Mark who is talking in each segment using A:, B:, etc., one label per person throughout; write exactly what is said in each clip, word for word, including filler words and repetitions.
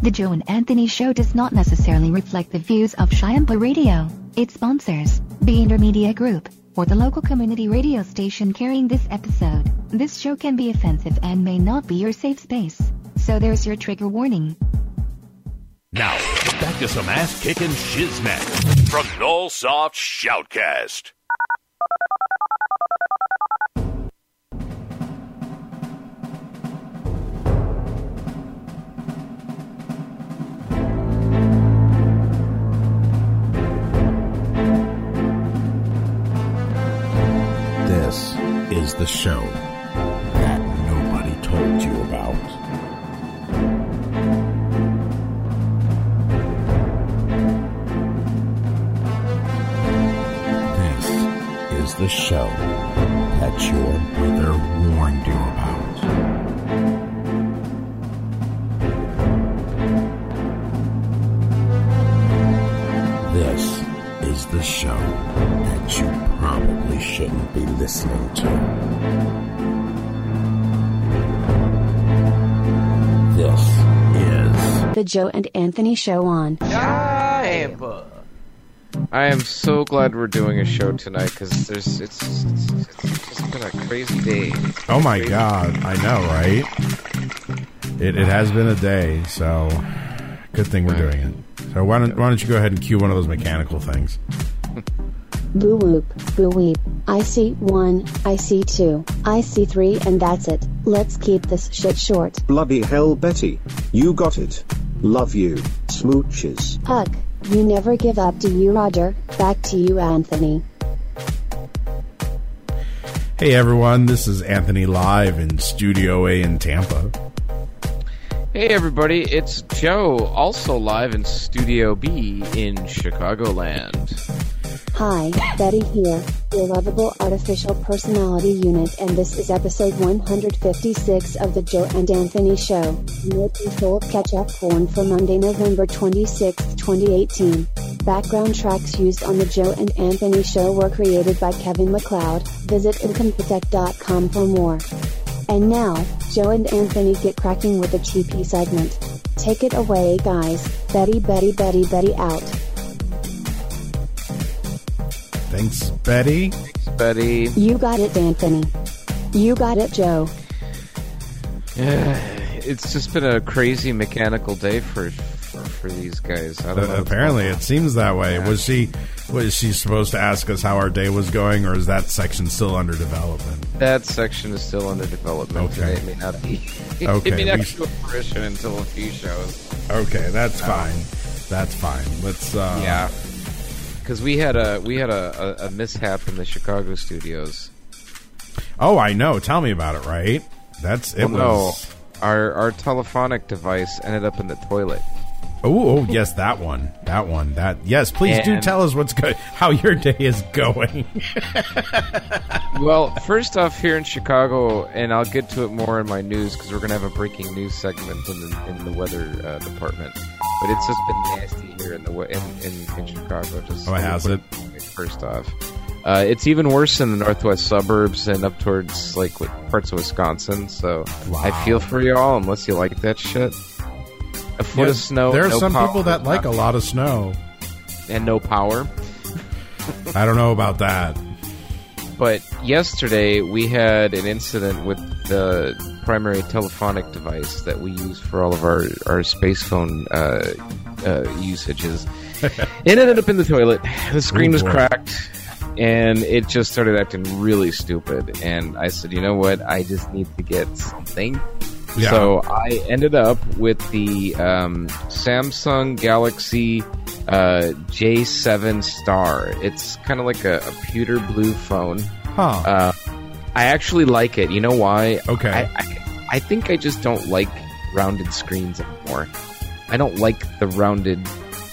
A: The Joe and Anthony Show does not necessarily reflect the views of Shiampa Radio, its sponsors, the Intermedia Group, or the local community radio station carrying this episode. This show can be offensive and may not be your safe space, so there's your trigger warning.
B: Now, back to some ass-kicking shiznit from Nullsoft Shoutcast.
C: This is the show that nobody told you about. This is the show that your mother warned you about. This is the show that you probably shouldn't be listening to. This is
D: The Joe and Anthony Show on
E: Shiampa. I am so glad we're doing a show tonight because there's it's, it's it's just been a crazy day.
F: Oh my
E: Crazy.
F: God, I know, right? It it has been a day, so good thing we're doing it. So why don't why don't you go ahead and cue one of those mechanical things?
D: Boo whoop, boo weep. I see one, I see two, I see three, and that's it. Let's keep this shit short.
G: Bloody hell, Betty. You got it. Love you. Smooches.
D: Ugh, you never give up, do you, Roger? Back to you, Anthony.
F: Hey everyone, this is Anthony live in Studio A in Tampa.
E: Hey everybody, it's Joe, also live in Studio B in Chicagoland.
D: Hi, Betty here, your lovable artificial personality unit, and this is episode one hundred fifty-six of The Joe and Anthony Show. No controlled catch-up porn for Monday, November twenty-sixth, twenty eighteen. Background tracks used on The Joe and Anthony Show were created by Kevin MacLeod. Visit incompetech dot com for more. And now, Joe and Anthony get cracking with the T P segment. Take it away, guys. Betty, Betty, Betty, Betty out.
F: Thanks, Betty.
E: Thanks, Betty.
D: You got it, Anthony. You got it, Joe.
E: Yeah, it's just been a crazy mechanical day for for, for these guys. I don't
F: Uh,
E: know.
F: apparently, it seems that way. Was she was she supposed to ask us how our day was going, or is that section still under development?
E: That section is still under development.
F: Okay.
E: It may not be.
F: Okay,
E: It may not
F: we
E: be to fruition until a few shows.
F: Okay, that's fine. That's fine. Let's. Uh,
E: Yeah. Because we had a we had a, a, a mishap in the Chicago studios.
F: Oh, I know. Tell me about it. Right? That's it.
E: Well,
F: was.
E: no, our our telephonic device ended up in the toilet.
F: Oh, oh, yes, that one. That one. That yes. Please do
E: And-
F: tell us what's good. How your day is going.
E: Well, first off, here in Chicago, and I'll get to it more in my news because we're gonna have a breaking news segment in the in the weather uh, department. But it's just been nasty here in the we- in, in, in Chicago. Just
F: Oh, has it?
E: First off, uh, it's even worse in the northwest suburbs and up towards like with parts of Wisconsin. So
F: Wow.
E: I feel for y'all unless you like that shit. A foot
F: Yeah,
E: of snow.
F: there are
E: no
F: some
E: power,
F: people that like a lot of snow.
E: and no power.
F: I don't know about that.
E: But yesterday we had an incident with the primary telephonic device that we use for all of our, our space phone uh, uh, usages. It ended up in the toilet. The screen
F: Oh,
E: was
F: boy.
E: cracked, and it just started acting really stupid. And I said, you know what? I just need to get something.
F: Yeah.
E: So I ended up with the um, Samsung Galaxy uh, J seven Star. It's kind of like a, a pewter blue phone.
F: Huh.
E: Uh, I actually like it. You know why?
F: Okay.
E: I, I, I think I just don't like rounded screens anymore. I don't like the rounded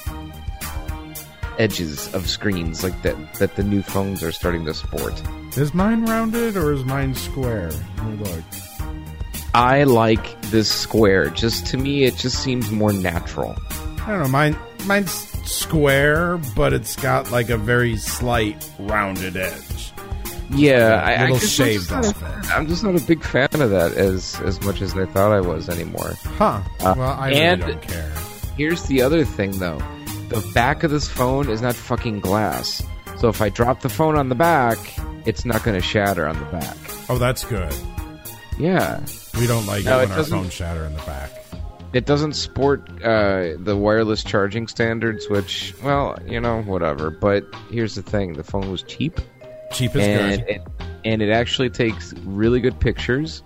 E: edges of screens like that that the new phones are starting to sport.
F: Is mine rounded or is mine square? Let me look.
E: I like this square. Just to me, it just seems more natural.
F: I don't know. Mine, mine's square, but it's got like a very slight rounded edge.
E: Yeah,
F: A
E: I, I
F: little
E: guess I'm
F: shaved
E: just not
F: off
E: a-
F: it.
E: I'm just not a big fan of that as as much as I thought I was anymore.
F: Huh.
E: Uh,
F: Well, I really
E: and-
F: don't care.
E: here's the other thing, though. The back of this phone is not fucking glass. So if I drop the phone on the back, it's not going to shatter on the back.
F: Oh, that's good.
E: Yeah.
F: We don't like
E: No,
F: it
E: it
F: when our
E: doesn't-
F: phones shatter in the back.
E: It doesn't sport uh, the wireless charging standards, which, well, you know, whatever. But here's the thing. The phone was cheap.
F: Cheap is
E: and
F: good.
E: It, and it actually takes really good pictures.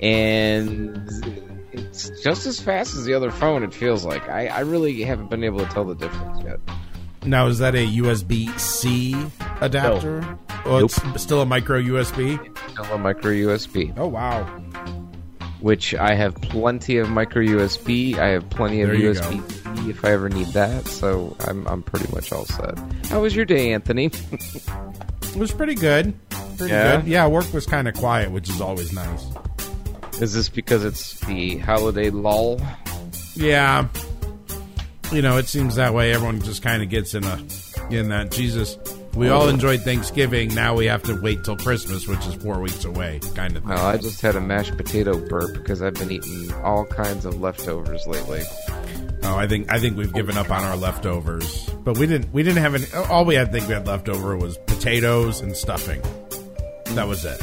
E: And it's just as fast as the other phone, it feels like. I, I really haven't been able to tell the difference yet.
F: Now, is that a U S B C adapter?
E: No.
F: Oh,
E: Nope.
F: it's still a micro U S B?
E: Still a micro U S B.
F: Oh, wow.
E: Which I have plenty of micro U S B. I have plenty of
F: There you
E: U S B C if I ever need that. So I'm I'm pretty much all set. How was your day, Anthony?
F: It was pretty good. Pretty
E: Yeah?
F: good. Yeah, work was kind of quiet, which is always nice.
E: Is this because it's the holiday lull?
F: Yeah. You know, it seems that way. Everyone just kind of gets in a in that Jesus. We all enjoyed Thanksgiving. Now we have to wait till Christmas, which is four weeks away, kind of thing.
E: Well, I just had a mashed potato burp because I've been eating all kinds of leftovers lately.
F: Oh, I think I think we've given up on our leftovers, but we didn't. We didn't have any. All we had, think we had leftover was potatoes and stuffing. That was it.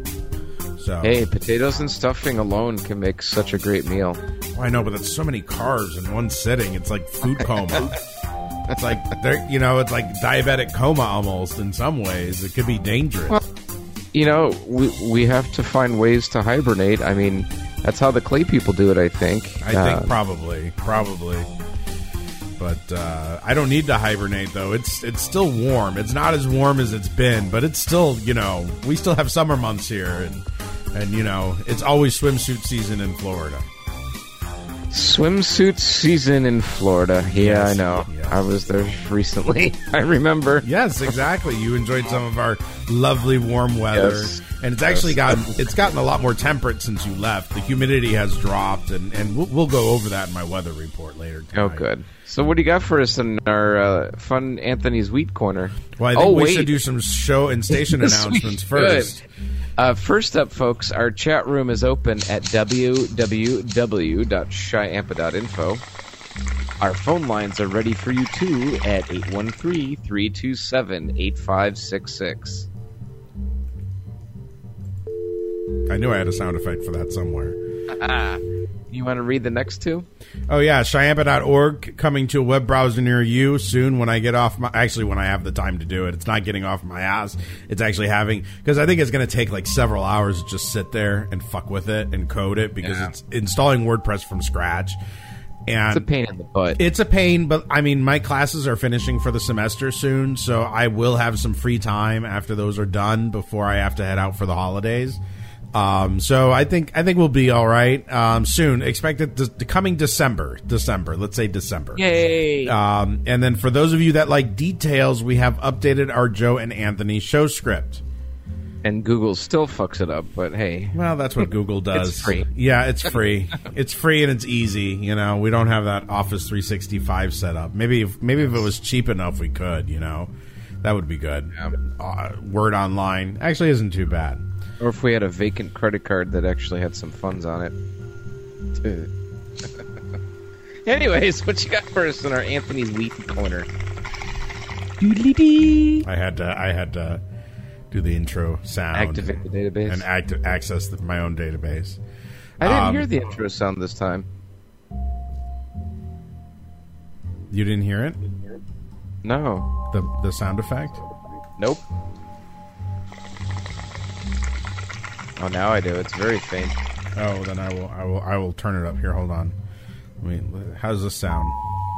F: So
E: Hey, potatoes and stuffing alone can make such a great meal.
F: well, I know, but that's so many carbs in one sitting. It's like food coma. It's like they're, you know, it's like diabetic coma almost in some ways. It could be dangerous.
E: Well, You know, we we have to find ways to hibernate. I mean, that's how the clay people do it, I think.
F: I think
E: Uh,
F: probably, probably. But uh, I don't need to hibernate though. It's it's still warm. It's not as warm as it's been, but it's still, you know, we still have summer months here, and and you know, it's always swimsuit season in Florida.
E: swimsuit season in Florida. Yeah,
F: Yes,
E: I know.
F: yes.
E: I was there recently. I remember.
F: Yes, exactly. You enjoyed some of our lovely warm weather,
E: Yes.
F: and it's actually gotten it's gotten a lot more temperate since you left. The humidity has dropped, and and we'll, we'll go over that in my weather report later tonight.
E: Oh, good. So, what do you got for us in our uh, fun Anthony's Wheat Corner?
F: Well, I think
E: oh,
F: we
E: wait.
F: should do some show and station
E: Yes, we
F: announcements
E: should.
F: first.
E: Uh, first up, folks, our chat room is open at w w w dot shyampa dot info. Our phone lines are ready for you, too, at eight one three, three two seven, eight five six six.
F: I knew I had a sound effect for that somewhere.
E: You want to read the next two?
F: Oh, yeah, shyampa dot org coming to a web browser near you soon when I get off my... Actually, when I have the time to do it. It's not getting off my ass. It's actually having... Because I think it's going to take like several hours to just sit there and fuck with it and code it because
E: Yeah.
F: it's installing WordPress from scratch. And
E: It's a pain in the butt.
F: It's a pain, but I mean, my classes are finishing for the semester soon, so I will have some free time after those are done before I have to head out for the holidays. Um, so I think I think we'll be all right um, soon. Expect it to, to coming December, December. Let's say December.
E: Yay!
F: Um, and then for those of you that like details, we have updated our Joe and Anthony show script.
E: And Google still fucks it up, but hey.
F: Well, that's what Google does.
E: It's free.
F: Yeah, it's free. It's free and it's easy. You know, we don't have that Office three sixty-five set up. Maybe if, maybe if it was cheap enough, we could. You know, that would be good.
E: Yeah.
F: Uh, Word Online actually isn't too bad.
E: Or if we had a vacant credit card that actually had some funds on it. Anyways, what you got for us in our Anthony's Wheat Corner? Doodly-dee.
F: I had to. I had to do the intro sound.
E: Activate the database.
F: and act- access the, my own database.
E: I didn't
F: um,
E: hear the intro sound this time.
F: You didn't hear it?
E: No.
F: The the sound effect?
E: Nope. Oh, now I do. It's very faint.
F: Oh, then I will. I will. I will turn it up here. Hold on. I mean, how does this sound?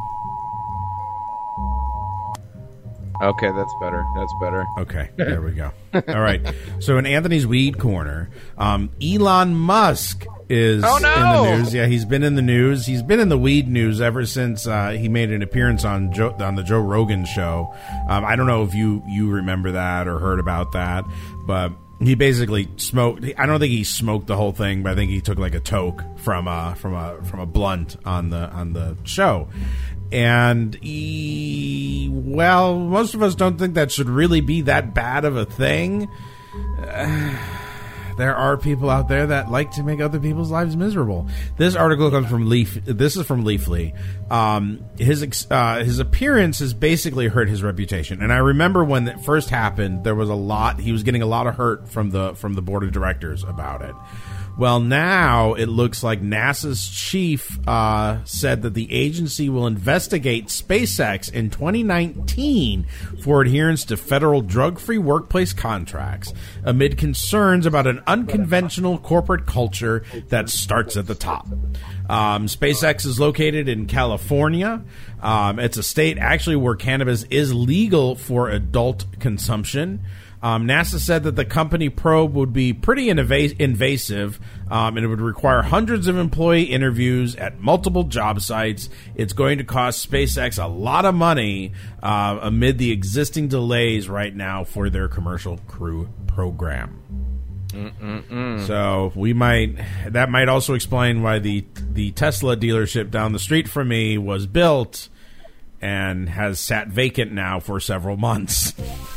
E: Okay, that's better. That's better.
F: Okay, there we go. All right. So in Anthony's Weed Corner, um, Elon Musk is
E: Oh, no!
F: in the news. Yeah, he's been in the news. He's been in the weed news ever since uh, he made an appearance on Joe, on the Joe Rogan show. Um, I don't know if you you remember that or heard about that, but he basically smoked. I don't think he smoked the whole thing, but I think he took like a toke from a from a from a blunt on the on the show. And he, well, most of us don't think that should really be that bad of a thing. Uh, there are people out there that like to make other people's lives miserable. This article comes from Leaf. This is from Leafly. Um, his ex- uh, his appearance has basically hurt his reputation. And I remember when it first happened, there was a lot. He was getting a lot of hurt from the from the board of directors about it. Well, now it looks like NASA's chief uh, said that the agency will investigate SpaceX in twenty nineteen for adherence to federal drug-free workplace contracts amid concerns about an unconventional corporate culture that starts at the top. Um, SpaceX is located in California. Um, it's a state actually where cannabis is legal for adult consumption. Um, NASA said that the company probe would be pretty invas- invasive, um, and it would require hundreds of employee interviews at multiple job sites. It's going to cost SpaceX a lot of money uh, amid the existing delays right now for their commercial crew program. Mm-mm-mm. So we might that might also explain why the the Tesla dealership down the street from me was built and has sat vacant now for several months.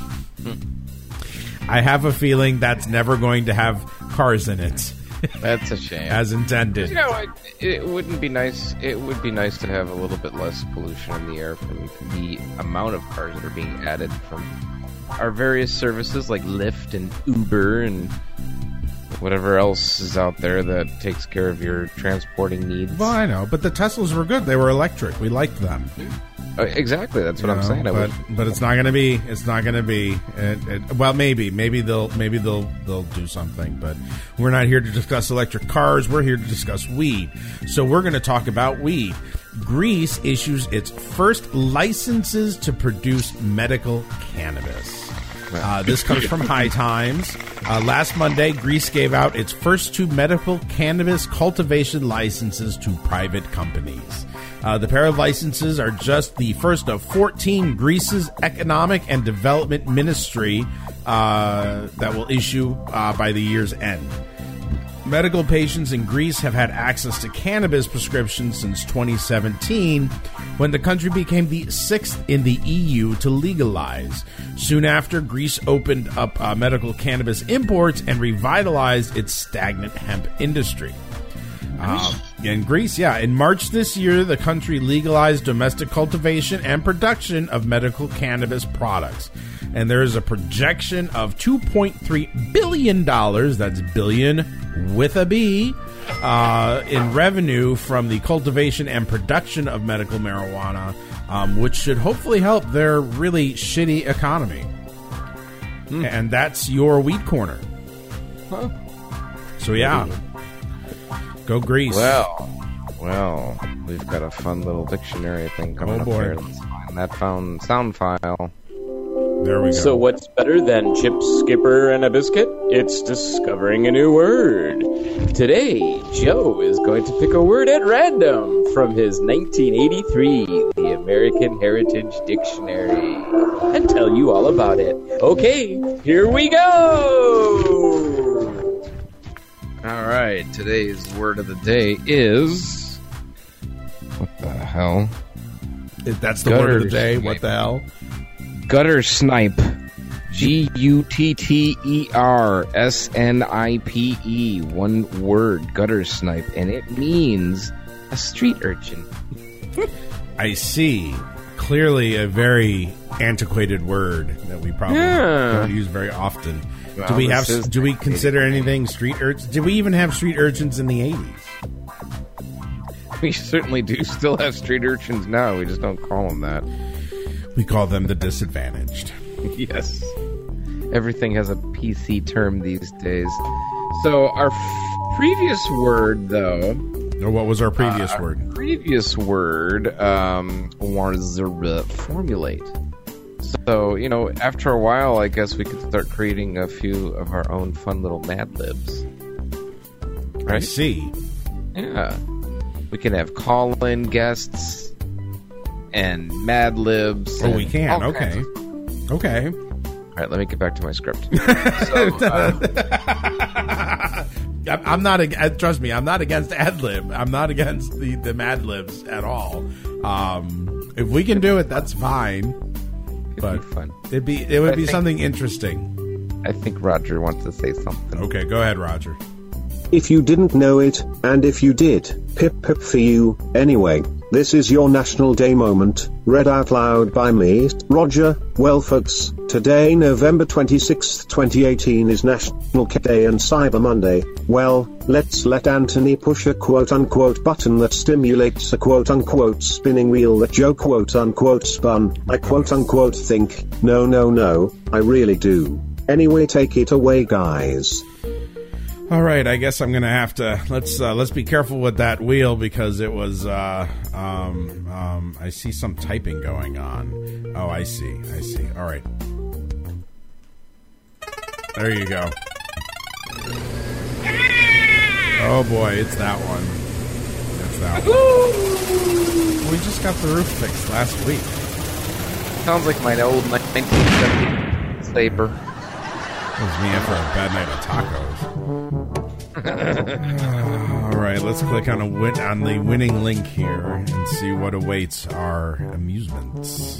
F: I have a feeling that's never going to have cars in it.
E: That's a shame.
F: As intended.
E: You know, it, it wouldn't be nice. It would be nice to have a little bit less pollution in the air from the amount of cars that are being added from our various services like Lyft and Uber and whatever else is out there that takes care of your transporting needs.
F: Well, I know, but the Teslas were good. They were electric. We liked them.
E: Uh, exactly, that's what
F: you
E: I'm
F: know,
E: saying. I
F: but
E: would...
F: but it's not going to be. It's not going to be. It, it, well, maybe maybe they'll maybe they'll they'll do something. But we're not here to discuss electric cars. We're here to discuss weed. So we're going to talk about weed. Greece issues its first licenses to produce medical cannabis. Uh, this comes from High Times. Uh, last Monday, Greece gave out its first two medical cannabis cultivation licenses to private companies. Uh, the pair of licenses are just the first of fourteen Greece's Economic and Development Ministry uh, that will issue uh, by the year's end. Medical patients in Greece have had access to cannabis prescriptions since twenty seventeen, when the country became the sixth in the E U to legalize. Soon after, Greece opened up uh, medical cannabis imports and revitalized its stagnant hemp industry. Uh, in Greece, yeah. In March this year, the country legalized domestic cultivation and production of medical cannabis products. And there is a projection of two point three billion dollars, that's billion with a B, uh, in revenue from the cultivation and production of medical marijuana, um, which should hopefully help their really shitty economy. Mm. And that's your Weed Corner.
E: Huh.
F: So, yeah. Go Greece.
E: Well, well, we've got a fun little dictionary thing coming
F: oh,
E: up
F: boy.
E: here. Let's find that found sound file.
F: There we go.
H: So what's better than chips, skipper, and a biscuit? It's discovering a new word. Today, Joe is going to pick a word at random from his nineteen eighty-three The American Heritage Dictionary and tell you all about it. Okay, here we go!
E: All right, today's word of the day is... What the hell?
F: If that's the
E: Gutter
F: word of the day.
E: snipe.
F: What the hell?
E: Gutter snipe. G U T T E R S N I P E. One word, gutter snipe. And it means a street urchin.
F: I see. Clearly a very antiquated word that we probably
E: Yeah.
F: don't use very often.
E: Well,
F: do we
E: this
F: have?
E: is
F: Do we
E: antiquated.
F: consider anything street urchins? Did we even have street urchins in the eighties?
E: We certainly do still have street urchins now. We just don't call them that.
F: We call them the disadvantaged.
E: Yes. Everything has a P C term these days. So our f- previous word, though...
F: Or what was our previous
E: uh,
F: word?
E: Our previous word um, was uh, formulate. So, you know, after a while, I guess we could start creating a few of our own fun little Mad Libs.
F: I
E: Right?
F: see.
E: Yeah. We can have call-in guests and Mad Libs.
F: Oh,
E: and
F: we can.
E: all
F: Okay.
E: kinds of-
F: Okay.
E: All right, let me get back to my script. So, uh,
F: I'm I'm not. ag- uh, Trust me, I'm not against ad lib. I'm not against the the Mad Libs at all. Um, if we can do it, that's fine.
E: it'd
F: But
E: be fun.
F: it'd be it would
E: I
F: be
E: think-
F: something interesting.
E: I think Roger wants to say something.
F: Okay, go ahead, Roger.
G: If you didn't know it, and if you did, pip pip for you. Anyway, this is your National Day moment, read out loud by me, Roger. Well folks, today November twenty-sixth, twenty eighteen is National Cake Day and Cyber Monday. Well, let's let Anthony push a quote-unquote button that stimulates a quote-unquote spinning wheel that Joe quote-unquote spun. I quote-unquote think, no no no, I really do. Anyway, take it away, guys.
F: All right, I guess I'm gonna have to let's uh, let's be careful with that wheel because it was. Uh, um, um, I see some typing going on. Oh, I see. I see. All right, there you go. Oh boy, it's that one. It's that one. We just got the roof fixed last week.
E: Sounds like my old nineteen seventy Sabre.
F: It was me after a bad night of tacos. All right, let's click on a win- on the winning link here and see what awaits our amusements.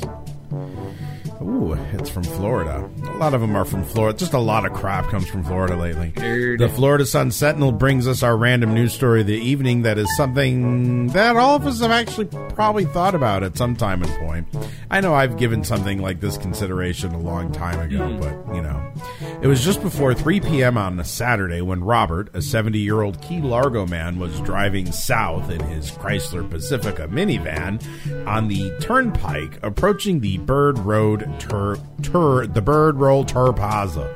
F: Ooh, it's from Florida. A lot of them are from Florida. Just a lot of crap comes from Florida lately. The Florida Sun Sentinel brings us our random news story of the evening that is something that all of us have actually probably thought about at some time and point. I know I've given something like this consideration a long time ago, but, you know. It was just before three p.m. on a Saturday when Robert, a seventy-year-old Key Largo man, was driving south in his Chrysler Pacifica minivan on the turnpike approaching the Bird Road Tur, tur the Bird Roll Turpaza.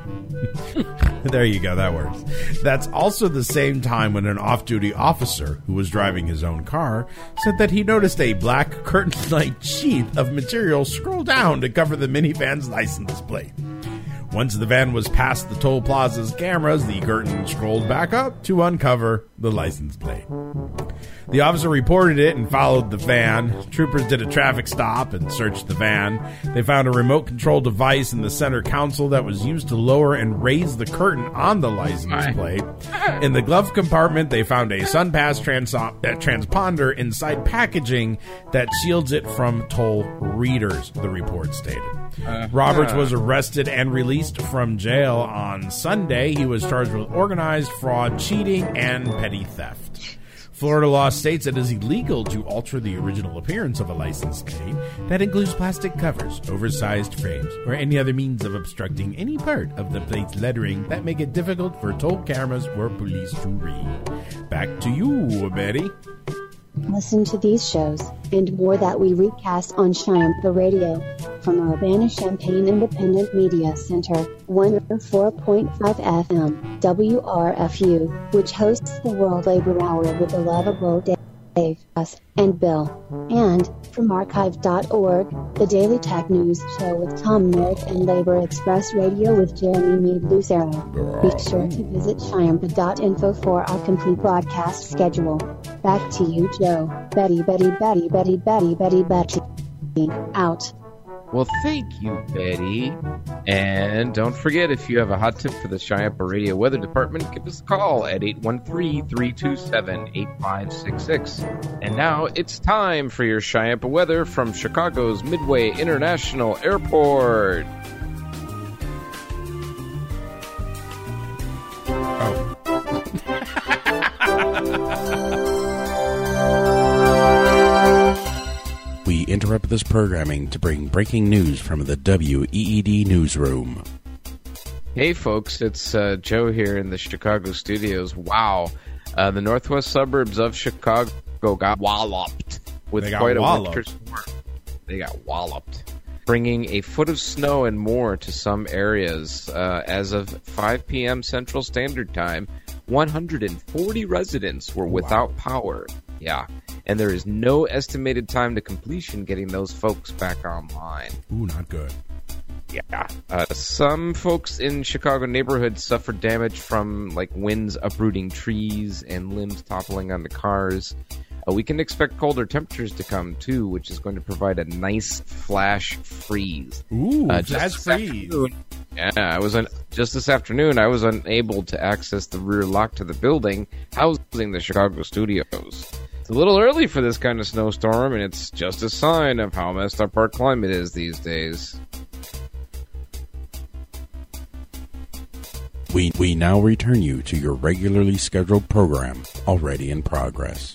F: There you go, that works. That's also the same time when an off-duty officer who was driving his own car said that he noticed a black curtain-like sheath of material scroll down to cover the minivan's license plate. Once the van was past the toll plaza's cameras, the curtain scrolled back up to uncover the license plate. The officer reported it and followed the van. Troopers did a traffic stop and searched the van. They found a remote control device in the center console that was used to lower and raise the curtain on the license plate. In the glove compartment, they found a SunPass trans- uh, transponder inside packaging that shields it from toll readers, the report stated. Uh, Roberts uh. was arrested and released from jail on Sunday. He was charged with organized fraud, cheating, and petty theft. Florida law states it is illegal to alter the original appearance of a license plate. That includes plastic covers, oversized frames, or any other means of obstructing any part of the plate's lettering that make it difficult for toll cameras or police to read. Back to you, Betty.
D: Listen to these shows, and more that we recast on Shiampa Radio. From Urbana-Champaign Independent Media Center, one oh four point five F M, W R F U, which hosts the World Labor Hour with the lovable Dave, us, and Bill. And, from archive dot org, the Daily Tech News Show with Tom Merritt and Labor Express Radio with Jeremy Meade Lucero. Be sure to visit Shiampa dot info for our complete broadcast schedule. Back to you, Joe. Betty, Betty, Betty, Betty, Betty, Betty, Betty. Out.
E: Well, thank you, Betty. And don't forget, if you have a hot tip for the Shiampa Radio Weather Department, give us a call at eight one three, three two seven, eight five six six. And now it's time for your Shiampa weather from Chicago's Midway International Airport.
F: Oh.
C: We interrupt this programming to bring breaking news from the W E E D newsroom.
E: Hey folks, it's uh, Joe here in the Chicago studios. Wow, uh, the northwest suburbs of Chicago got walloped with
F: got
E: quite a
F: walloped.
E: winter storm. They got walloped, bringing a foot of snow and more to some areas. Uh, as of five p.m. Central Standard Time, one hundred forty residents were without wow. power. Yeah, and there is no estimated time to completion getting those folks back online.
F: Ooh, not good.
E: Yeah. Uh, some folks in Chicago neighborhoods suffered damage from, like, winds uprooting trees and limbs toppling onto cars. Uh, we can expect colder temperatures to come, too, which is going to provide a nice flash freeze.
F: Ooh,
E: uh,
F: flash freeze.
E: Yeah, I was un- just this afternoon, I was unable to access the rear lock to the building housing the Chicago studios. It's a little early for this kind of snowstorm, and it's just a sign of how messed up our climate is these days.
C: We, we now return you to your regularly scheduled program, already in progress.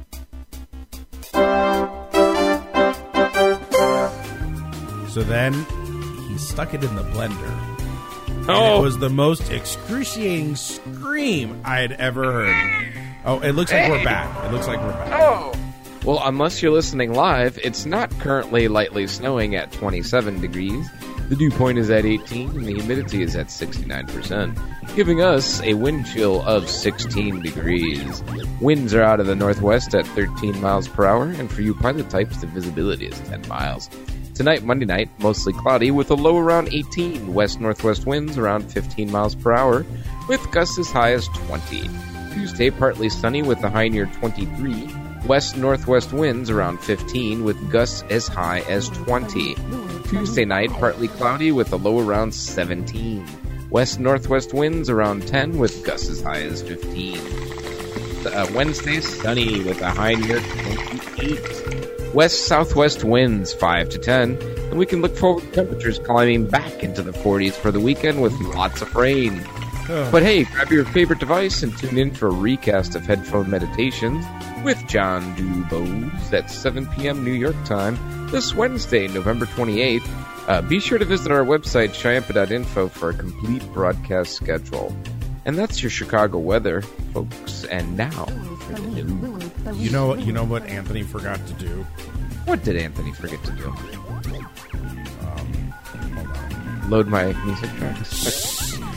F: So then he stuck it in the blender. And
E: Oh.
F: it was the most excruciating scream I had ever heard. Oh, it looks like
E: Hey.
F: we're back. It looks like we're back.
E: Oh! Well, unless you're listening live, it's not currently lightly snowing at twenty-seven degrees. The dew point is at eighteen, and the humidity is at sixty-nine percent, giving us a wind chill of sixteen degrees. Winds are out of the northwest at thirteen miles per hour, and for you pilot types, the visibility is ten miles. Tonight, Monday night, mostly cloudy with a low around eighteen. West-northwest winds around fifteen miles per hour, with gusts as high as twenty. Tuesday, partly sunny with a high near twenty-three. West-northwest winds around fifteen, with gusts as high as twenty. Tuesday night, partly cloudy with a low around seventeen. West-northwest winds around ten, with gusts as high as fifteen. Uh, Wednesday, sunny with a high near twenty-eight. West-southwest winds five to ten, and we can look forward to temperatures climbing back into the forties for the weekend with lots of rain. But hey, grab your favorite device and tune in for a recast of Headphone Meditations with John Dubose at seven p.m. New York time this Wednesday, November twenty-eighth. Uh, be sure to visit our website, Chiampa dot info, for a complete broadcast schedule. And that's your Chicago weather, folks. And now for the news.
F: You know what? You know what Anthony forgot to do.
E: What did Anthony forget to do?
F: Um, hold on.
E: Load my music tracks.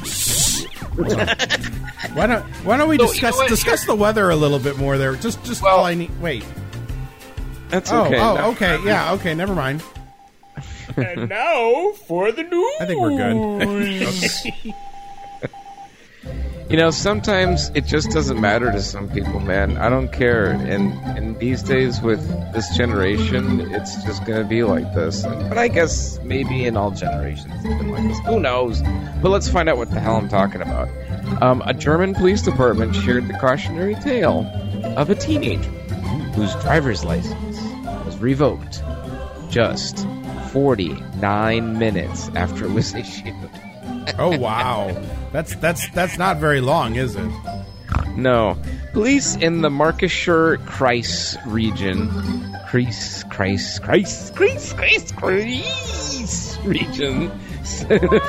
F: Why don't Why don't we
E: So, you
F: discuss
E: know what?
F: discuss the weather a little bit more there? Just just
E: Well-
F: all I need. Wait.
E: That's
F: Oh,
E: okay.
F: oh,
E: Now-
F: okay, yeah, okay, never mind.
H: And now for the news.
F: I think we're good. Okay.
E: You know, sometimes it just doesn't matter to some people, man. I don't care. And and these days with this generation, it's just going to be like this. But I guess maybe in all generations it's been like this. Who knows? But let's find out what the hell I'm talking about. Um, a German police department shared the cautionary tale of a teenager whose driver's license was revoked just forty-nine minutes after it was issued.
F: Oh wow, that's that's that's not very long, is it?
E: No. Police in the Markischer Kreis region, Kreis, Kreis, Kreis, Kreis, Kreis, Kreis region said a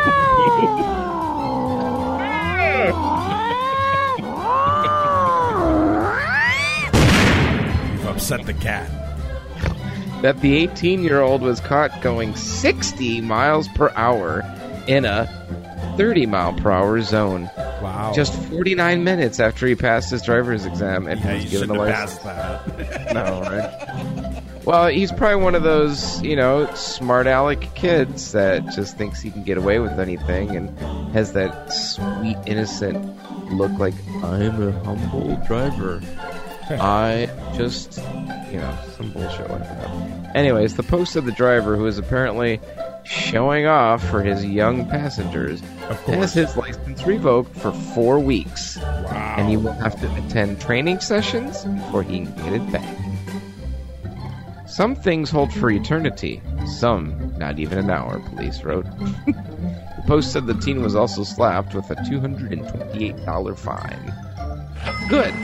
F: You've upset the cat.
E: that the eighteen-year-old was caught going sixty miles per hour in a thirty mile per hour zone.
F: Wow.
E: Just forty-nine minutes after he passed his driver's exam and
F: yeah,
E: he
F: you
E: was given
F: shouldn't
E: a
F: have
E: license.
F: passed that.
E: No, right? Well, he's probably one of those, you know, smart aleck kids that just thinks he can get away with anything and has that sweet, innocent look like, I'm a humble driver. I just, you know, some bullshit like that. Anyways, the post of the driver, who is apparently showing off for his young passengers,
F: Of course.
E: has his license revoked for four weeks.
F: Wow.
E: And he will have to attend training sessions before he can get it back. Some things hold for eternity, some not even an hour, police wrote. The post said the teen was also slapped with a two hundred twenty-eight dollars fine. Good.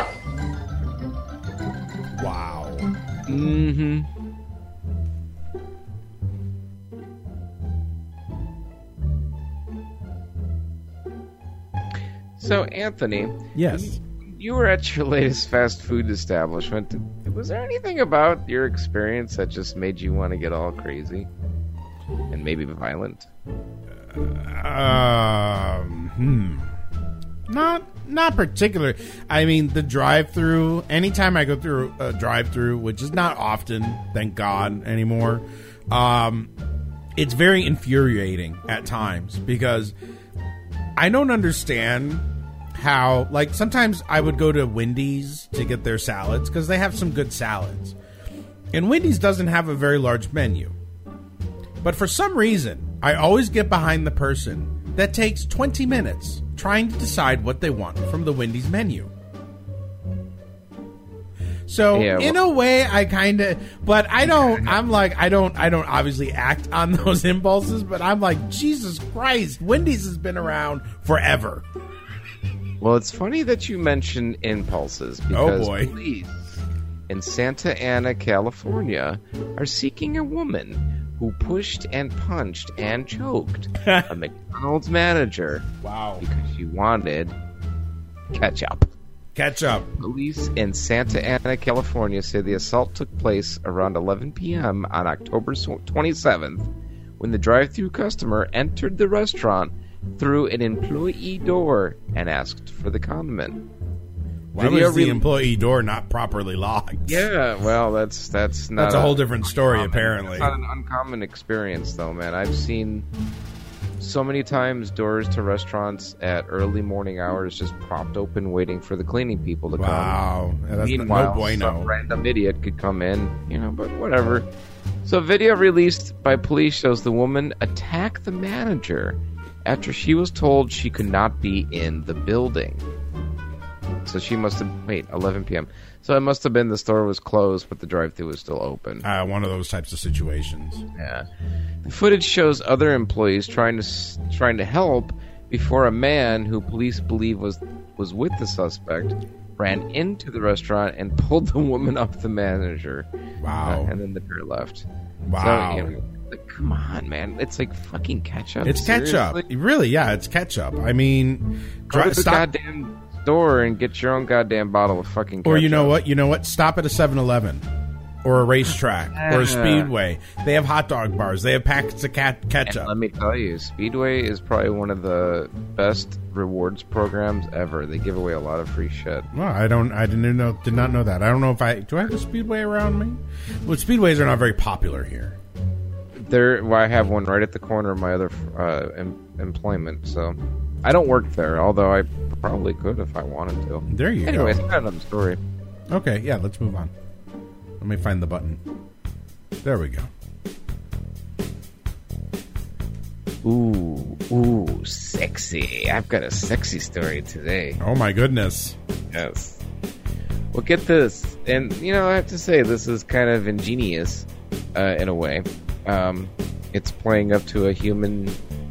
F: Wow.
E: Mm-hmm. So, Anthony,
F: Yes.
E: you were at your latest fast food establishment. Was there anything about your experience that just made you want to get all crazy? And maybe violent?
F: Um, hmm. Not, not particular. I mean, the drive-through. Anytime I go through a drive-through, which is not often, thank God, anymore. Um, it's very infuriating at times because I don't understand how. Like sometimes I would go to Wendy's to get their salads because they have some good salads, and Wendy's doesn't have a very large menu. But for some reason, I always get behind the person that takes twenty minutes trying to decide what they want from the Wendy's menu. So
E: Yeah,
F: in
E: well-
F: a way, I kind of, but I don't. I'm like, I don't, I don't obviously act on those impulses. But I'm like, Jesus Christ, Wendy's has been around forever.
E: Well, it's funny that you mention impulses because
F: Oh, boy.
E: police in Santa Ana, California, are seeking a woman who pushed and punched and choked a McDonald's manager.
F: Wow.
E: Because she wanted ketchup.
F: Ketchup.
E: Police in Santa Ana, California say the assault took place around eleven p.m. on October twenty-seventh when the drive-thru customer entered the restaurant through an employee door and asked for the condiment.
F: Why
E: Video
F: was the
E: re-
F: employee door not properly locked?
E: Yeah, well, that's that's not
F: That's a whole different story,
E: uncommon-
F: apparently.
E: That's not an uncommon experience, though, man. I've seen so many times doors to restaurants at early morning hours just propped open, waiting for the cleaning people to come.
F: Wow. Yeah, that's
E: Meanwhile,
F: no bueno.
E: some random idiot could come in, you know, but whatever. So, video released by police shows the woman attack the manager after she was told she could not be in the building. So she must have wait eleven p.m. So it must have been the store was closed, but the drive-thru was still open.
F: Uh, one of those types of situations.
E: Yeah. The footage shows other employees trying to s- trying to help before a man who police believe was was with the suspect ran into the restaurant and pulled the woman up the manager.
F: Wow.
E: Uh, and then the pair left.
F: Wow.
E: So, you know, like, come on, man. It's like fucking ketchup.
F: It's ketchup.
E: Seriously?
F: Really, yeah, it's ketchup. I mean,
E: Go
F: dri-
E: to the
F: stop.
E: goddamn store and get your own goddamn bottle of fucking ketchup.
F: Or you know what? You know what? Stop at a seven eleven or a racetrack or a
E: Yeah.
F: Speedway. They have hot dog bars. They have packets of cat- ketchup.
E: And let me tell you, Speedway is probably one of the best rewards programs ever. They give away a lot of free shit.
F: Well, I don't. I didn't know. Did not know that. I don't know if I do. I have a Speedway around me. Well, Speedways are not very popular here.
E: There, well, I have one right at the corner of my other uh, em- employment, so I don't work there. Although I probably could if I wanted to.
F: There you
E: Anyways,
F: go.
E: I got another story.
F: Okay, yeah. Let's move on. Let me find the button. There we go.
E: Ooh, ooh, sexy! I've got a sexy story today.
F: Oh my goodness.
E: Yes. Well, get this, and you know, I have to say this is kind of ingenious uh, in a way. Um, it's playing up to a human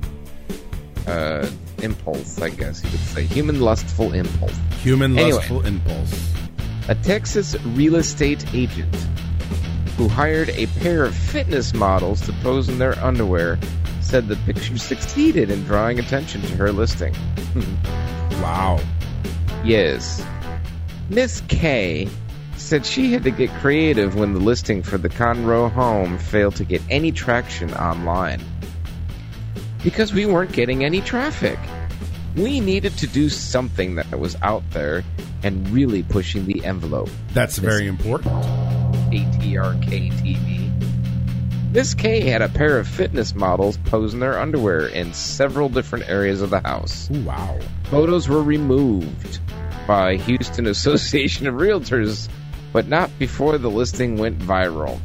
E: uh, impulse, I guess you could say, human lustful impulse.
F: Human
E: Anyway.
F: lustful impulse.
E: A Texas real estate agent who hired a pair of fitness models to pose in their underwear said the picture succeeded in drawing attention to her listing.
F: Wow.
E: Yes. Miss K said she had to get creative when the listing for the Conroe home failed to get any traction online. Because we weren't getting any traffic. We needed to do something that was out there and really pushing the envelope.
F: That's very important.
E: A T R K T V. Miss K had a pair of fitness models pose in their underwear in several different areas of the house.
F: Ooh, wow.
E: Photos were removed by Houston Association of Realtors, but not before the listing went viral.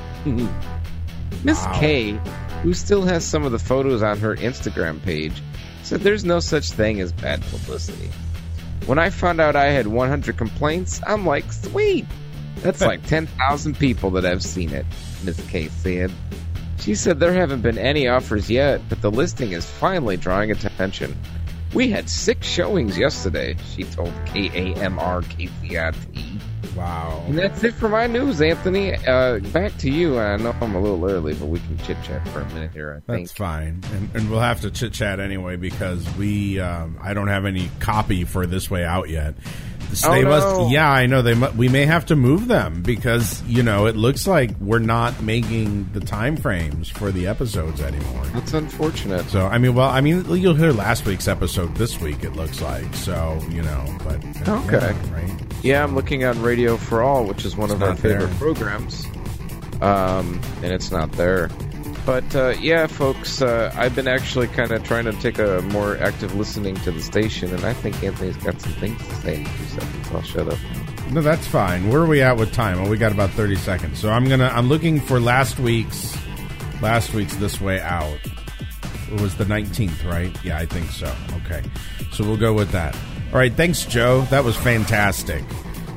E: Miss
F: Wow.
E: K, who still has some of the photos on her Instagram page, said there's no such thing as bad publicity. When I found out I had one hundred complaints, I'm like, sweet! That's like ten thousand people that have seen it, Miss K said. She said there haven't been any offers yet, but the listing is finally drawing attention. We had six showings yesterday, she told K A M R K C I T.
F: Wow.
E: And that's it for my news, Anthony. Uh, back to you. I know I'm a little early, but we can chit-chat for a minute here, I think.
F: That's fine, and, and we'll have to chit chat anyway because we um, I don't have any copy for This Way Out yet. So
E: Oh,
F: they
E: no.
F: must, yeah, I know they. Mu- we may have to move them because you know it looks like we're not making the time frames for the episodes anymore.
E: That's unfortunate.
F: So I mean, well, I mean, you'll hear last week's episode this week. It looks like so, you know, but
E: Okay.
F: yeah, right?
E: Yeah, I'm looking on Radio for All, which is one
F: It's
E: of our
F: not
E: favorite
F: there.
E: programs, um, and it's not there. But uh, yeah, folks, uh, I've been actually kind of trying to take a more active listening to the station, and I think Anthony's got some things to say in a few seconds. I'll shut up.
F: No, that's fine. Where are we at with time? Oh, we got about thirty seconds. So I'm gonna. I'm looking for last week's. Last week's This Way Out. It was the nineteenth, right? Yeah, I think so. Okay, so we'll go with that. All right. Thanks, Joe. That was fantastic.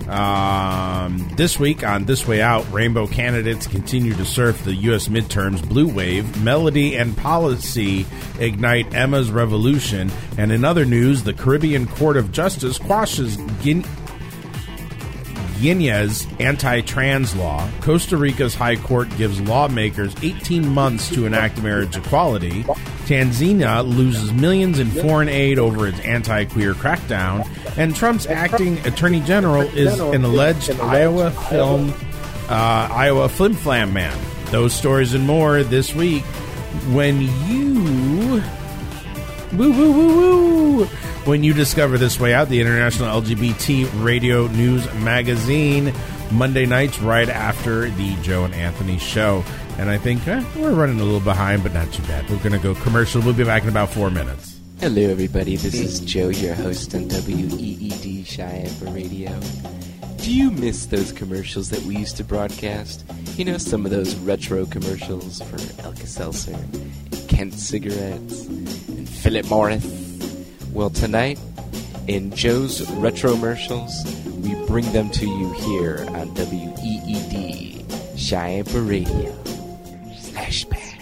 F: Um, this week on This Way Out, rainbow candidates continue to surf the U S midterms blue wave. Melody and policy ignite Emma's revolution. And in other news, the Caribbean Court of Justice quashes Guin- Guinea's anti-trans law. Costa Rica's High Court gives lawmakers eighteen months to enact marriage equality. Tanzania loses millions in foreign aid over its anti-queer crackdown. And Trump's acting attorney general is an alleged Iowa film, uh, Iowa flim flam man. Those stories and more this week when you... Woo, woo, woo, woo! When you discover This Way Out, the International L G B T Radio News Magazine, Monday nights right after the Joe and Anthony show. And I think eh, we're running a little behind, but not too bad. We're going to go commercial. We'll be back in about four minutes.
I: Hello, everybody. This is Joe, your host on W E E D Cheyenne Radio. Do you miss those commercials that we used to broadcast? You know, some of those retro commercials for Alka-Seltzer, and Kent cigarettes, and Philip Morris. Well, tonight, in Joe's Retromercials, we bring them to you here on W E E D Cheyenne Radio. Flashback.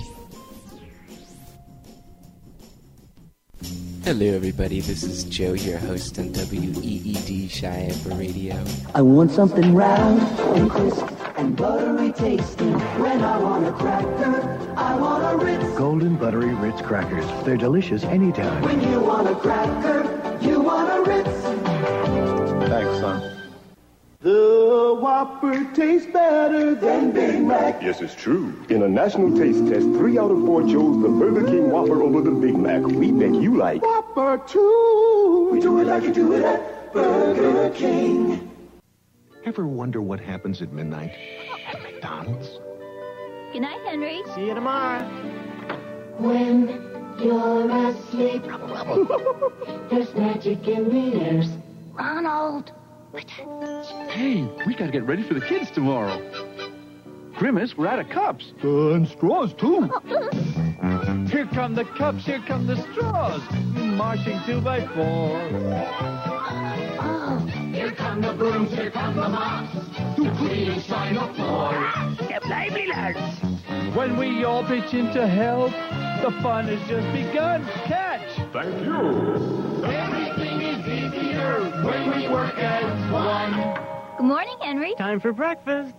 I: Hello, everybody. This is Joe, your host on W E E D Cheyenne Radio.
J: I want something round and crisp and buttery tasting. When I want a cracker, I want a Ritz.
K: Golden Buttery Ritz crackers. They're delicious anytime.
J: When you want a cracker, you want a Ritz.
K: Thanks, son.
J: The Whopper tastes better than Big Mac.
L: Yes, it's true. In a national taste test, three out of four chose the Burger King Whopper over the Big Mac. We bet you like
J: Whopper too. We do it like you do it at Burger King.
K: Ever wonder what happens at midnight at McDonald's?
M: Good night, Henry.
K: See you tomorrow.
J: When you're asleep, there's magic in the air.
M: Ronald.
N: Hey, we gotta get ready for the kids tomorrow. Grimace, we're out of cups.
K: Uh, and straws, too.
N: Here come the cups, here come the straws. Marching two by four.
J: Oh, here come the brooms, here come the mops. To clean and shine the floor.
N: Get lively, lads. When we all pitch in to help, the fun has just begun. Catch!
L: Thank you.
J: Everything is easier when we work as one.
M: Good morning, Henry.
N: Time for breakfast.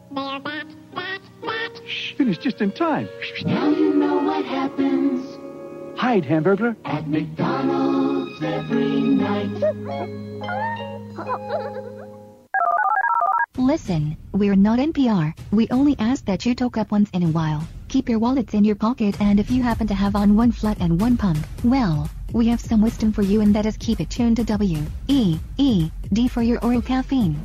N: Shh, finished just in time.
J: Now you know what happens.
N: Hide, Hamburglar.
J: At McDonald's every night.
A: Listen, we're not N P R. We only ask that you talk up once in a while. Keep your wallets in your pocket, and if you happen to have on one flat and one pump, well, we have some wisdom for you, and that is keep it tuned to W E E D for your oral caffeine.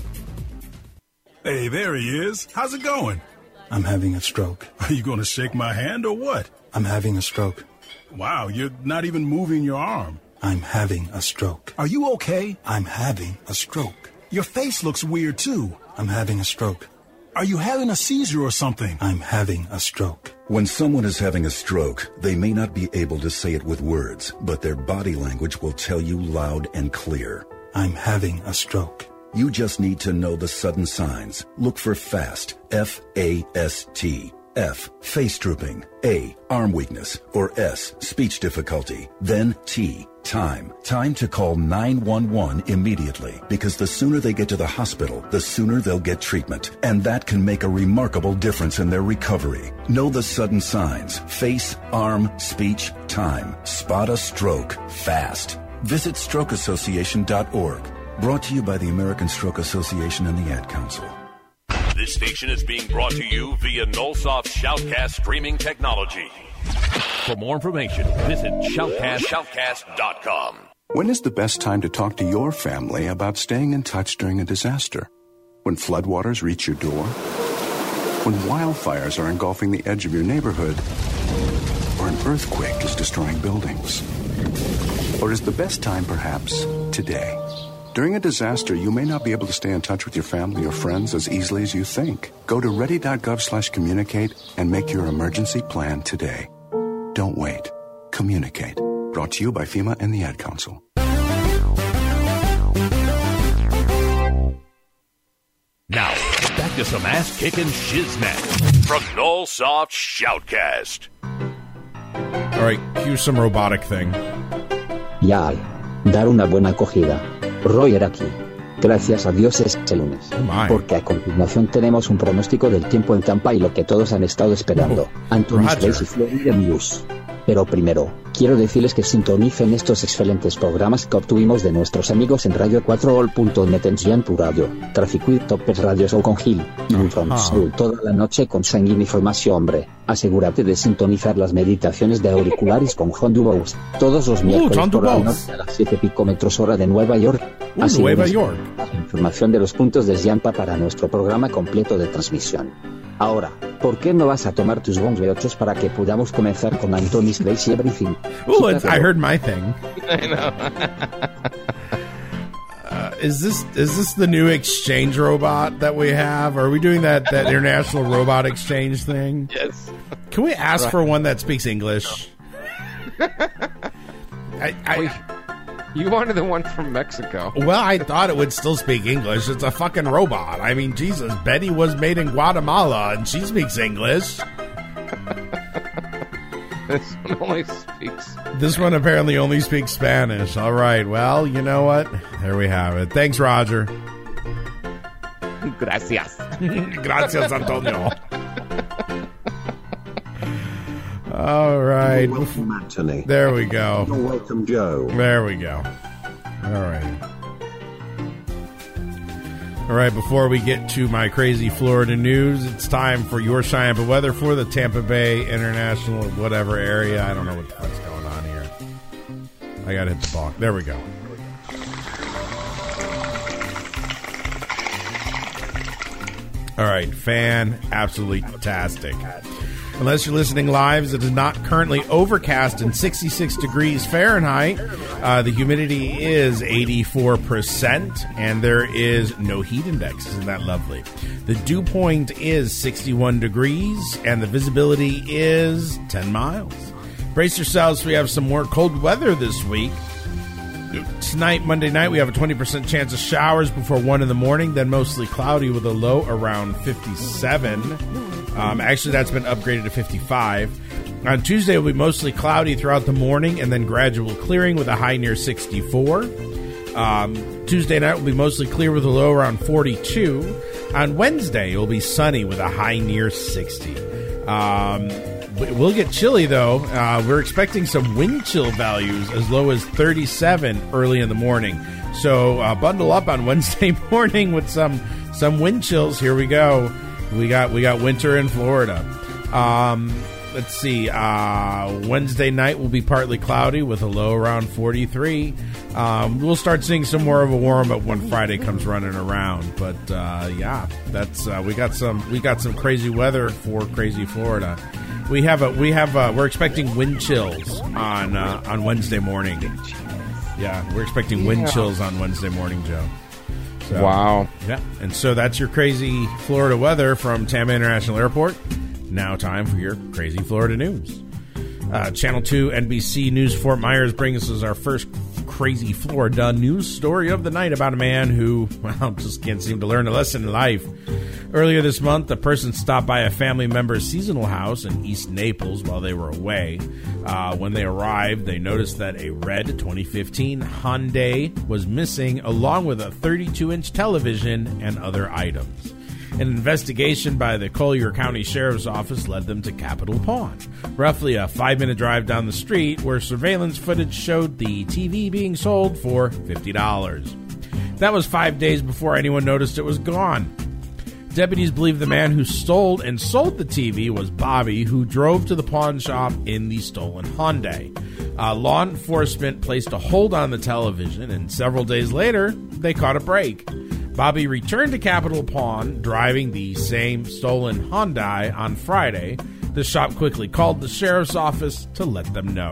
O: Hey, there he is. How's it going?
P: I'm having a stroke.
O: Are you going to shake my hand or what?
P: I'm having a stroke.
O: Wow, you're not even moving your arm.
P: I'm having a stroke.
O: Are you okay?
P: I'm having a stroke.
O: Your face looks weird, too.
P: I'm having a stroke.
O: Are you having a seizure or something?
P: I'm having a stroke.
Q: When someone is having a stroke, they may not be able to say it with words, but their body language will tell you loud and clear.
P: I'm having a stroke.
Q: You just need to know the sudden signs. Look for FAST, F A S T. F, face drooping. A, arm weakness. Or S, speech difficulty. Then T, time. Time to call nine one one immediately, because the sooner they get to the hospital, the sooner they'll get treatment. And that can make a remarkable difference in their recovery. Know the sudden signs. Face, arm, speech, time. Spot a stroke fast. Visit stroke association dot org. Brought to you by the American Stroke Association and the Ad Council.
B: This station is being brought to you via Nullsoft Shoutcast streaming technology. For more information, visit shoutcast shoutcast dot com.
R: When is the best time to talk to your family about staying in touch during a disaster? When floodwaters reach your door? When wildfires are engulfing the edge of your neighborhood? Or an earthquake is destroying buildings? Or is the best time perhaps today? During a disaster, you may not be able to stay in touch with your family or friends as easily as you think. Go to ready.gov slash communicate and make your emergency plan today. Don't wait. Communicate. Brought to you by FEMA and the Ad Council.
B: you some ass-kicking shiznat from Nullsoft Shoutcast.
F: All right, cue some robotic thing.
S: Ya hay. Dar una buena acogida. Roger aquí. Gracias a Dios es el lunes.
F: Oh
S: porque a continuación tenemos un pronóstico del tiempo en Tampa y lo que todos han estado esperando.
F: Oh,
S: Anthony
F: Roger.
S: Grace y Florida News. Pero primero, quiero decirles que sintonicen estos excelentes programas que obtuvimos de nuestros amigos en radio cuatro all punto net en Gianpu Radio, Traficuit Topes Radio Show con Gil, y From
F: Ajá.
S: Soul toda la noche con Sanguín y Formación Hombre. Asegúrate de sintonizar las meditaciones de auriculares con John Dubose, todos los miércoles
F: John
S: por la
F: Dubose.
S: noche a las siete picómetros hora de Nueva York.
F: Uh,
S: Así
F: Nueva
S: mismo,
F: York.
S: información de los puntos de Gianpa para nuestro programa completo de transmisión. Ahora, ¿por qué no vas a tomar tus bons B ocho para que podamos comenzar con Anthony's Crazy Everything?
F: Ooh, it's, I heard my thing.
E: I know.
F: Uh, is this is this the new exchange robot that we have? Are we doing that, that international robot exchange thing?
E: Yes.
F: Can we ask
E: Right.
F: for one that speaks English? I, I,
E: You wanted the one from Mexico.
F: well, I thought it would still speak English. It's a fucking robot. I mean, Jesus, Betty was made in Guatemala, and she speaks English.
E: This one only speaks.
F: This one apparently only speaks Spanish. All right, well, you know what? There we have it. Thanks, Roger.
E: Gracias.
F: Gracias, Antonio. All right.
G: You're welcome, Anthony.
F: There we go.
G: You're welcome, Joe.
F: There we go. All right. All right, before we get to my crazy Florida news, it's time for your Cheyenne weather for the Tampa Bay International whatever area. I don't know what the fuck's going on here. I got to hit the ball. There we go. All right, fan, absolutely fantastic. Unless you're listening live, it is not currently overcast and sixty-six degrees Fahrenheit. Uh, the humidity is eighty-four percent, and there is no heat index. Isn't that lovely? The dew point is sixty-one degrees, and the visibility is ten miles. Brace yourselves, we have some more cold weather this week. Tonight, Monday night, we have a twenty percent chance of showers before one in the morning, then mostly cloudy with a low around fifty-seven. Um, actually, that's been upgraded to fifty-five. On Tuesday, it will be mostly cloudy throughout the morning and then gradual clearing with a high near sixty-four. Um, Tuesday night will be mostly clear with a low around forty-two. On Wednesday, it will be sunny with a high near sixty. Um, it will get chilly, though. Uh, we're expecting some wind chill values as low as thirty-seven early in the morning. So uh, bundle up on Wednesday morning with some some wind chills. Here we go. We got we got winter in Florida. Um, let's see. Uh, Wednesday night will be partly cloudy with a low around forty-three. Um, we'll start seeing some more of a warm up when Friday comes running around. But uh, yeah, that's uh, we got some we got some crazy weather for crazy Florida. We have a we have a, we're expecting wind chills on uh, on Wednesday morning. Yeah, we're expecting wind
E: Yeah.
F: chills on Wednesday morning, Joe. So,
E: Wow.
F: Yeah, and so that's your crazy Florida weather from Tampa International Airport. Now time for your crazy Florida news. Uh, Channel two N B C News Fort Myers brings us our first crazy Florida news story of the night about a man who, well, just can't seem to learn a lesson in life. Earlier this month, a person stopped by a family member's seasonal house in East Naples while they were away. Uh, when they arrived, they noticed that a red twenty fifteen Hyundai was missing, along with a thirty-two inch television and other items. An investigation by the Collier County Sheriff's Office led them to Capitol Pawn, roughly a five-minute drive down the street, where surveillance footage showed the T V being sold for fifty dollars. That was five days before anyone noticed it was gone. Deputies believe the man who stole and sold the T V was Bobby, who drove to the pawn shop in the stolen Hyundai. Uh, law enforcement placed a hold on the television, and several days later, they caught a break. Bobby returned to Capitol Pawn, driving the same stolen Hyundai on Friday. The shop quickly called the sheriff's office to let them know.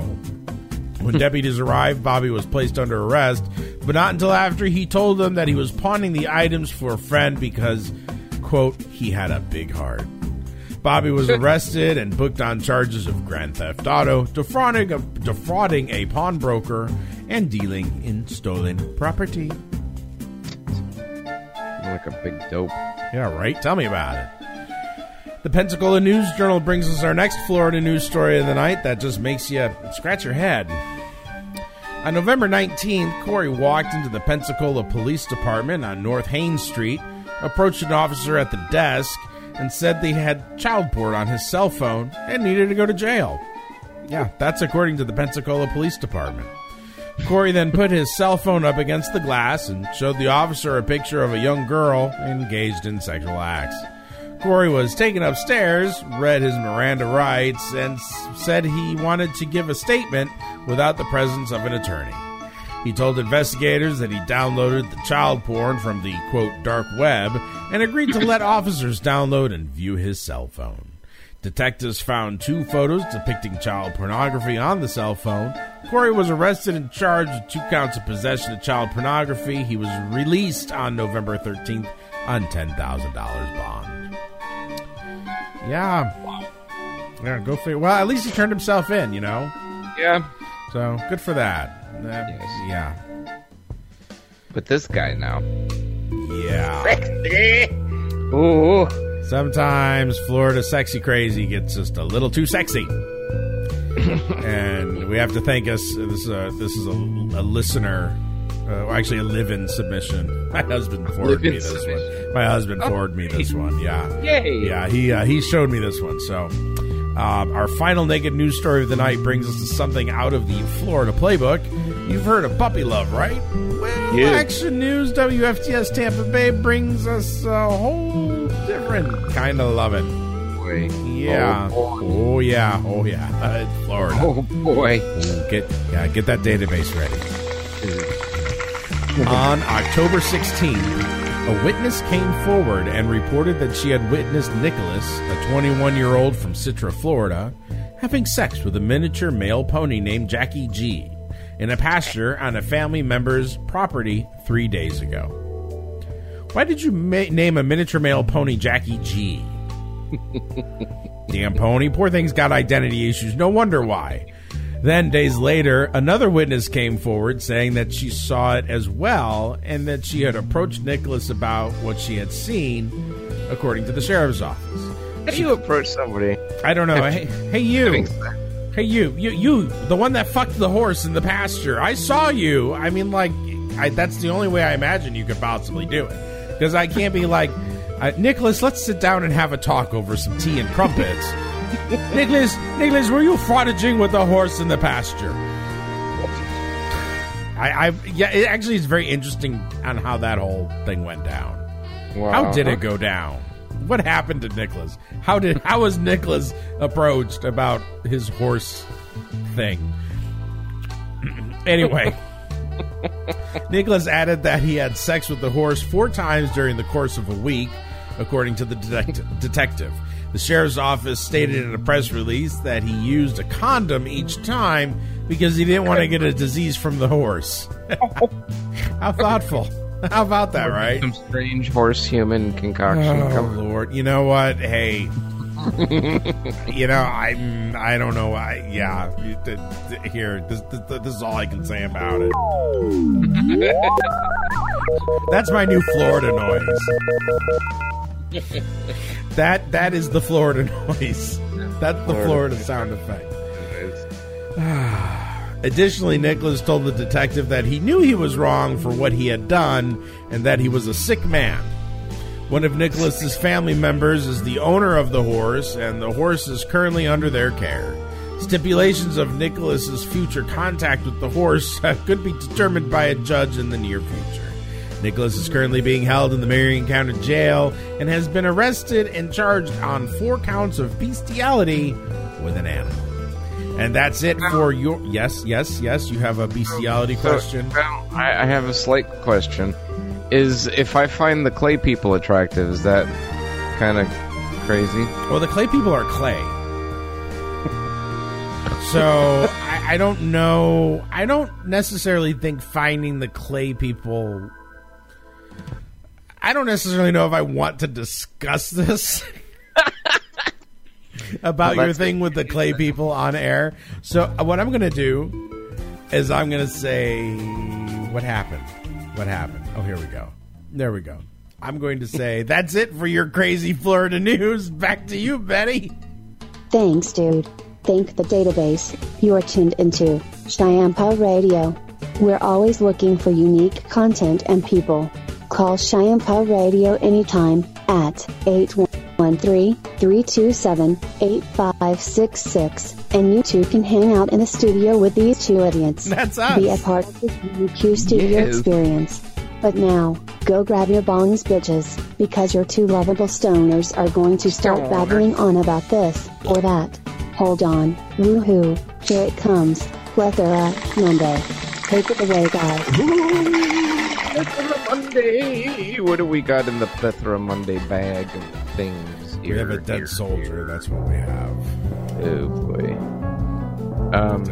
F: When deputies arrived, Bobby was placed under arrest, but not until after he told them that he was pawning the items for a friend because, quote, he had a big heart. Bobby was arrested and booked on charges of grand theft auto, defrauding a, defrauding a pawnbroker, and dealing in stolen property.
E: Like a big dope.
F: Yeah, right? Tell me about it. The Pensacola News Journal brings us our next Florida news story of the night that just makes you scratch your head. On November nineteenth, Corey walked into the Pensacola Police Department on North Haines Street, approached an officer at the desk, and said they had child porn on his cell phone and needed to go to jail. Yeah, that's according to the Pensacola Police Department. Corey then put his cell phone up against the glass and showed the officer a picture of a young girl engaged in sexual acts. Corey was taken upstairs, read his Miranda rights, and s- said he wanted to give a statement without the presence of an attorney. He told investigators that he downloaded the child porn from the, quote, dark web and agreed to let officers download and view his cell phone. Detectives found two photos depicting child pornography on the cell phone. Corey was arrested and charged with two counts of possession of child pornography. He was released on November thirteenth on ten thousand dollars bond. Yeah. Yeah, go figure. Well, at least he turned himself in, you know?
E: Yeah.
F: So, good for that. Uh, yes. Yeah.
E: But this guy now.
F: Yeah.
E: Sexy. Ooh.
F: Sometimes Florida sexy crazy gets just a little too sexy. And we have to thank us. This is a, this is a, a listener, uh, actually a live-in submission. My husband forwarded me this submission. one. My husband oh, forwarded me this one. Yeah,
E: yay!
F: Yeah, he uh, he showed me this one. So, um, our final naked news story of the night brings us to something out of the Florida playbook. You've heard of puppy love, right? Well, yeah. Action News W F T S Tampa Bay brings us a whole different kind of loving.
E: Boy.
F: Yeah.
E: Oh, boy.
F: oh yeah. Oh yeah. Uh, it's Florida.
E: Oh boy.
F: Get yeah, get that database ready. On October sixteenth, a witness came forward and reported that she had witnessed Nicholas, a twenty-one-year-old from Citra, Florida, having sex with a miniature male pony named Jackie G in a pasture on a family member's property three days ago. Why did you ma- name a miniature male pony Jackie G? Damn pony. Poor thing's got identity issues. No wonder why. Then, days later, another witness came forward saying that she saw it as well and that she had approached Nicholas about what she had seen, according to the sheriff's office.
E: How do you approach somebody?
F: I don't know. Hey, hey, you. Hey, you. You, you, the one that fucked the horse in the pasture. I saw you. I mean, like, I, that's the only way I imagine you could possibly do it. Because I can't be like, uh, Nicholas, let's sit down and have a talk over some tea and crumpets. Nicholas, Nicholas, were you foraging with the horse in the pasture? I, I, yeah, it actually is very interesting on how that whole thing went down. Wow. How did it go down? What happened to Nicholas? How did, how was Nicholas approached about his horse thing? Anyway, Nicholas added that he had sex with the horse four times during the course of a week, according to the detect- detective. The sheriff's office stated in a press release that he used a condom each time because he didn't want to get a disease from the horse. How thoughtful. How about that, right?
E: Some strange horse-human concoction.
F: Oh,
E: Come
F: Lord. You know what? Hey. you know, I'm, I don't know. I, yeah. Here, this, this, this is all I can say about it. That's my new Florida noise. That that is the Florida noise. That's the Florida sound effect. Additionally, Nicholas told the detective that he knew he was wrong for what he had done and that he was a sick man. One of Nicholas's family members is the owner of the horse, and the horse is currently under their care. Stipulations of Nicholas's future contact with the horse could be determined by a judge in the near future. Nicholas is currently being held in the Marion County Jail and has been arrested and charged on four counts of bestiality with an animal. And that's it for your... Yes, yes, yes, you have a bestiality question.
E: So, well, I, I have a slight question. Is if I find the clay people attractive, is that kind of crazy?
F: Well, the clay people are clay. So, I, I don't know. I don't necessarily think finding the clay people... I don't necessarily know if I want to discuss this about well, your thing with the clay people on air. So what I'm going to do is I'm going to say what happened. What happened? Oh, here we go. There we go. I'm going to say that's it for your crazy Florida news. Back to you, Betty.
D: Thanks, dude. Thank the database. You are tuned into Shyampa Radio. We're always looking for unique content and people. Call Shyampa Radio anytime at eight one three, three two seven, eight five six six, and you two can hang out in the studio with these two idiots.
F: That's us.
D: Be a part of the U Q studio
F: Yes.
D: experience. But now, go grab your bongs, bitches, because your two lovable stoners are going to start
E: Stoner. babbling
D: on about this or that. Hold on, woohoo, here it comes, Plethora Monday. Take it away, guys.
E: Plethora Monday. What do we got in the Plethora Monday bag of things here?
F: We have a dead
E: here,
F: soldier.
E: here?
F: That's what we have.
E: Oh boy. Um.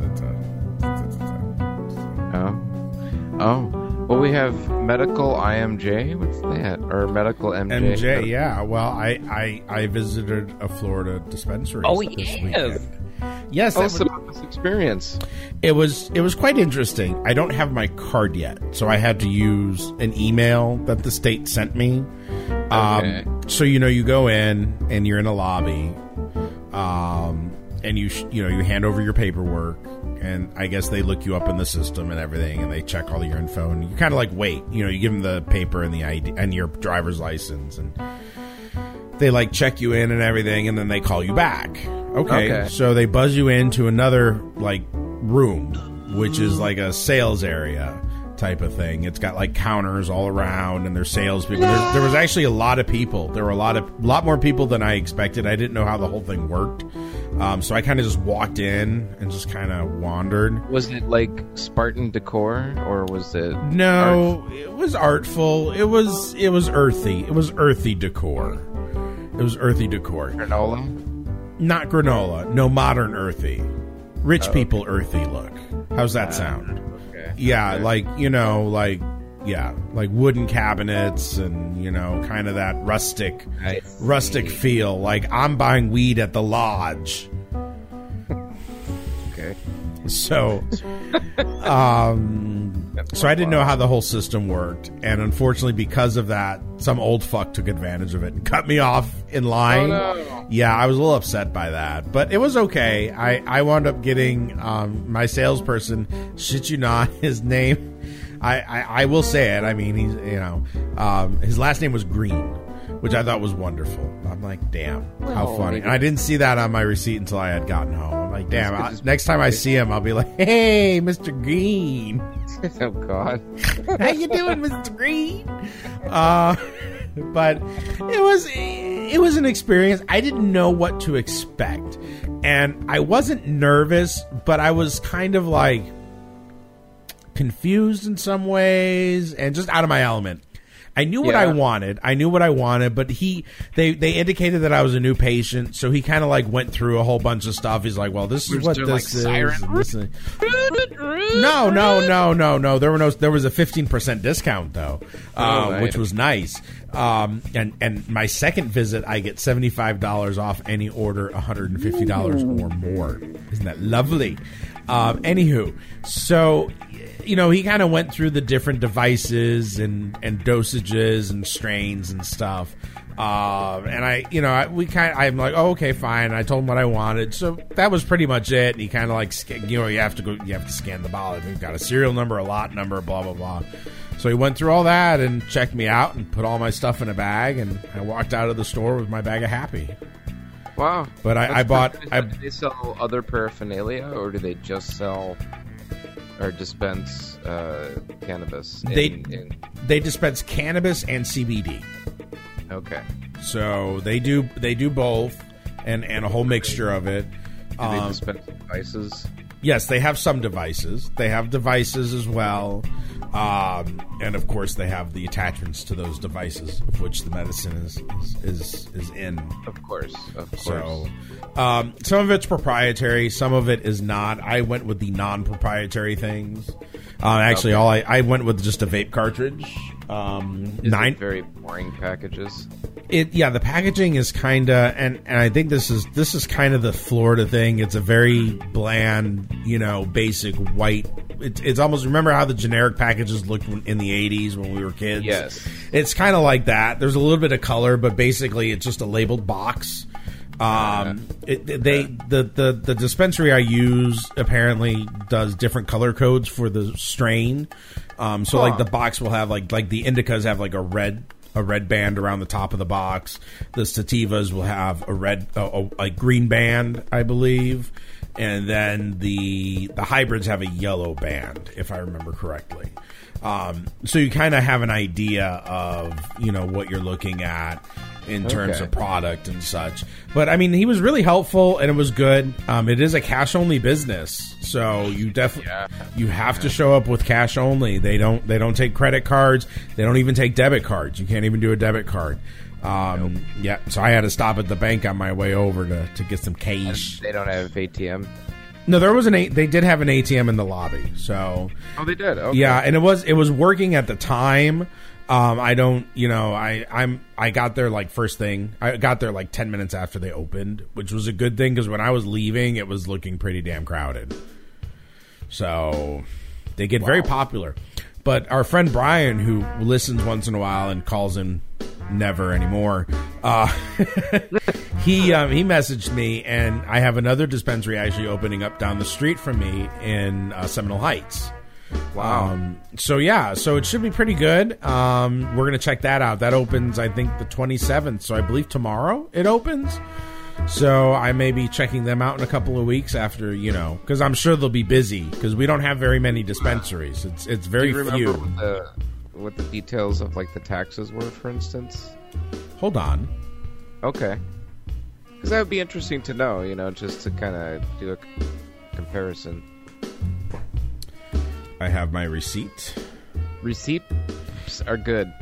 E: Oh. Oh. Well, we have medical I M J. What's that? Or medical M J?
F: M J, yeah. Well, I, I, I visited a Florida dispensary.
E: Oh,
F: this
E: yes.
F: weekend. Yes,
E: Tell
F: that
E: us
F: was-
E: about this experience.
F: It was it was quite interesting. I don't have my card yet, so I had to use an email that the state sent me.
E: Okay.
F: Um, so you know, you go in and you're in a lobby, um, and you sh- you know you hand over your paperwork, and I guess they look you up in the system and everything, and they check all your info, and you kind of like wait. You know, you give them the paper and the I D and your driver's license, and they like check you in and everything, and then they call you back. Okay,
E: Okay.
F: so they buzz you into another like room, which is like a sales area type of thing. It's got like counters all around, and there's salespeople. There, there was actually a lot of people. There were a lot of lot more people than I expected. I didn't know how the whole thing worked, um, so I kind of just walked in and just kind of wandered.
E: Was it like Spartan decor, or was it?
F: No, it was artful. It was it was earthy. It was earthy decor. It was earthy decor.
E: Granola?
F: Not granola. No, modern earthy. Rich
E: Oh,
F: people earthy look. How's that
E: Ah,
F: sound?
E: okay.
F: Yeah,
E: Okay.
F: like, you know, like, yeah, like wooden cabinets and, you know, kind of that rustic,
E: I
F: rustic
E: see.
F: feel. Like I'm buying weed at the lodge.
E: Okay.
F: So, um, so I didn't know how the whole system worked, and unfortunately, because of that, some old fuck took advantage of it and cut me off in line.
E: Oh, no.
F: Yeah, I was a little upset by that, but it was okay. I I wound up getting um, my salesperson. Shit you not, his name. I, I, I will say it. I mean, he's you know, um, his last name was Green, which I thought was wonderful. I'm like, damn, how
E: Oh,
F: funny.
E: maybe-
F: And I didn't see that on my receipt until I had gotten home. I'm like, damn,
E: That's
F: I,
E: good to-
F: next time I see him, I'll be like, hey, Mister Green.
E: Oh God.
F: How you doing, Mister Green? Uh, but it was it was an experience. I didn't know what to expect, and I wasn't nervous, but I was kind of like confused in some ways and just out of my element. I knew what
E: Yeah.
F: I wanted. I knew what I wanted, but he they they indicated that I was a new patient, so he kind of like went through a whole bunch of stuff. He's like, "Well, this is
E: Was
F: what
E: there,
F: this
E: like,
F: is."
E: siren?
F: and this is- No, no, no, no, no. There were no. There was a fifteen percent discount though, uh,
E: Oh, right.
F: which was nice. Um, and and my second visit, I get seventy five dollars off any order one hundred and fifty dollars or more. Isn't that lovely? Um, anywho, so you know, he kind of went through the different devices and and dosages and strains and stuff. Um, and I, you know, I, we kind, I'm like, oh, okay, fine. I told him what I wanted, so that was pretty much it. And he kind of like, sc- you know, you have to go, you have to scan the bottle. We've got a serial number, a lot number, blah blah blah. So he went through all that and checked me out and put all my stuff in a bag, and I walked out of the store with my bag of happy.
E: Wow.
F: But I,
E: That's
F: I bought,
E: pretty-
F: I,
E: Do they sell other paraphernalia, or do they just sell or dispense uh, cannabis? in-
F: they
E: in-
F: they dispense cannabis and C B D.
E: Okay.
F: So they do they do both, and and a whole mixture of it.
E: Do they
F: Um,
E: dispense devices?
F: Yes, they have some devices. They have devices as well. Um, and of course, they have the attachments to those devices, of which the medicine is is, is, is in.
E: Of course, of course.
F: So, um, some of it's proprietary, some of it is not. I went with the non-proprietary things. Uh, actually,
E: Okay.
F: all I, I went with just a vape cartridge, Um,
E: Is
F: nine
E: it very boring packages.
F: It yeah, the packaging is kind of, and and I think this is this is kind of the Florida thing. It's a very bland, you know, basic white. It's it's almost, remember how the generic packages looked when, in the eighties when we were kids.
E: Yes,
F: it's kind of like that. There's a little bit of color, but basically it's just a labeled box. Um, it, they the, the the dispensary I use apparently does different color codes for the strain. Um, so
E: Huh.
F: like the box will have like like the indicas have like a red a red band around the top of the box. The sativas will have a red a, a, a green band, I believe, and then the the hybrids have a yellow band, if I remember correctly. Um, so you kind of have an idea of, you know, what you're looking at in terms
E: Okay.
F: of product and such. But I mean, he was really helpful and it was good. Um, it is a cash only business, so you definitely you have to show up with cash only. They don't they don't take credit cards. They don't even take debit cards. You can't even do a debit card. Um, yeah, so I had to stop at the bank on my way over to, to get some cash.
E: They don't have A T M.
F: No, there was an a- they did have an A T M in the lobby. So
E: Oh, they did. Okay.
F: yeah, and it was it was working at the time. Um, I don't, you know, I I'm I got there like first thing. I got there like ten minutes after they opened, which was a good thing because when I was leaving, it was looking pretty damn crowded. So they get very popular. But our friend Brian, who listens once in a while and calls in never anymore, uh, he um, he messaged me, and I have another dispensary actually opening up down the street from me in uh, Seminole Heights.
E: Wow.
F: Um, so yeah, so it should be pretty good. Um, we're gonna check that out. That opens, I think, the twenty-seventh. So I believe tomorrow it opens. So I may be checking them out in a couple of weeks after, you know, because I'm sure they'll be busy because we don't have very many dispensaries. It's it's very
E: Do you remember
F: few.
E: What the, what the details of like the taxes were, for instance?
F: Hold on.
E: Okay. Because that would be interesting to know, you know, just to kind of do a c- comparison.
F: I have my receipt.
E: Receipts are good.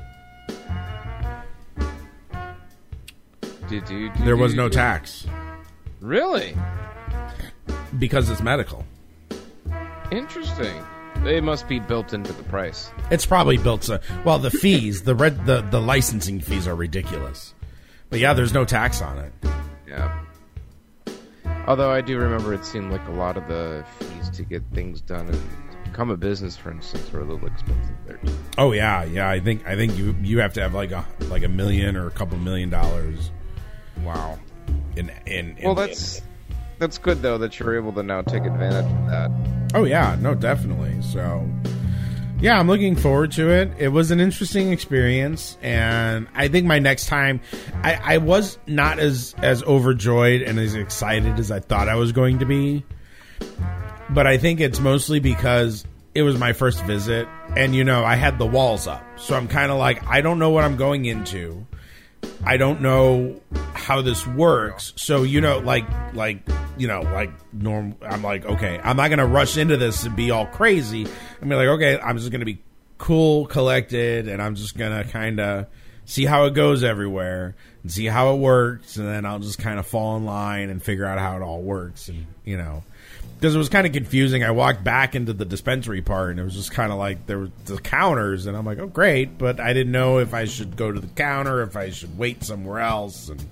E: Do, do, do,
F: There was
E: do,
F: no
E: do.
F: tax
E: Really?
F: because it's medical.
E: Interesting. They must be built into the price.
F: It's probably built so well. The fees, the red, the the licensing fees are ridiculous. But yeah, there's no tax on it.
E: Yeah. Although I do remember it seemed like a lot of the fees to get things done and to become a business, for instance, were a little expensive there too.
F: Oh yeah, yeah. I think I think you you have to have like a like a million or a couple million dollars.
E: Wow.
F: In in, in
E: Well, that's that's good though that you're able to now take advantage of that.
F: Oh yeah, no, definitely. So yeah, I'm looking forward to it. It was an interesting experience, and I think my next time, I, I was not as as overjoyed and as excited as I thought I was going to be. But I think it's mostly because it was my first visit, and you know, I had the walls up, so I'm kind of like, I don't know what I'm going into. I don't know how this works. So, you know, like, like, you know, like norm, I'm like, okay, I'm not going to rush into this and be all crazy. I'm like, okay, I'm just going to be cool, collected, and I'm just going to kind of see how it goes everywhere and see how it works. And then I'll just kind of fall in line and figure out how it all works. And, you know, because it was kind of confusing. I walked back into the dispensary part, and it was just kind of like there were the counters, and I'm like, oh, great, but I didn't know if I should go to the counter, if I should wait somewhere else. And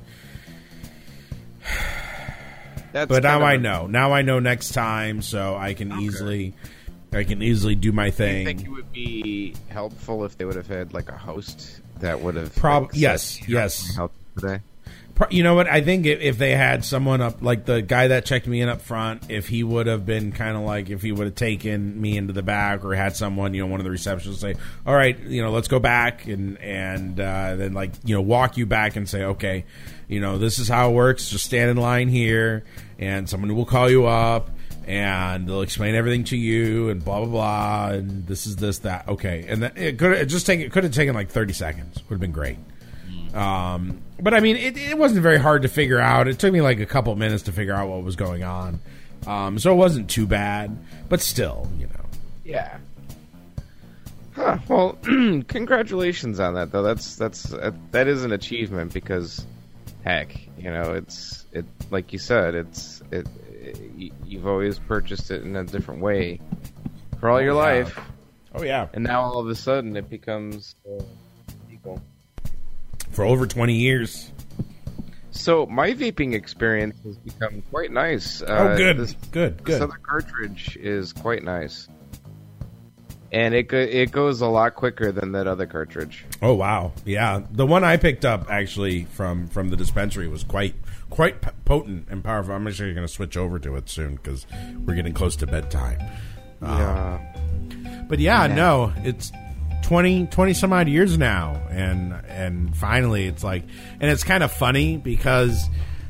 E: That's
F: but now
E: kind of
F: I
E: a-
F: know. Now I know next time, so I can easily, I can easily do my
E: Do you
F: thing.
E: think it would be helpful if they would have had like a host that would have
F: Prob-
E: like,
F: yes,
E: said,
F: yes.
E: help today?
F: Pro- You know what? I think if, if they had someone up, like the guy that checked me in up front, if he would have been kind of like, if he would have taken me into the back or had someone, you know, one of the receptionists say, all right, you know, let's go back and, and uh, then like, you know, walk you back and say, okay, you know, this is how it works. Just stand in line here and someone will call you up and they'll explain everything to you and blah, blah, blah. And this is this, that. Okay. And that, it could have just taken, it could have taken like thirty seconds. Would have been great. Um, but I mean, it, it wasn't very hard to figure out. It took me like a couple minutes to figure out what was going on. Um, so it wasn't too bad, but still, you know.
E: Yeah. Huh. Well, congratulations on that, though. That's that's uh, that is an achievement because, heck, you know, it's it like you said, it's it. it you've always purchased it in a different way for all your
F: Oh, yeah.
E: life.
F: Oh, yeah.
E: And now all of a sudden it becomes uh, legal.
F: For over twenty years.
E: So my vaping experience has become quite nice. Uh,
F: oh, good,
E: this,
F: good, good.
E: This other cartridge is quite nice. And it go, it goes a lot quicker than that other cartridge.
F: Oh, wow. Yeah. The one I picked up, actually, from, from the dispensary was quite quite p- potent and powerful. I'm actually going to switch over to it soon because we're getting close to bedtime.
E: Yeah.
F: Um, but, yeah, yeah, no, it's twenty, twenty some odd years now. And, and finally, it's like... And it's kind of funny because...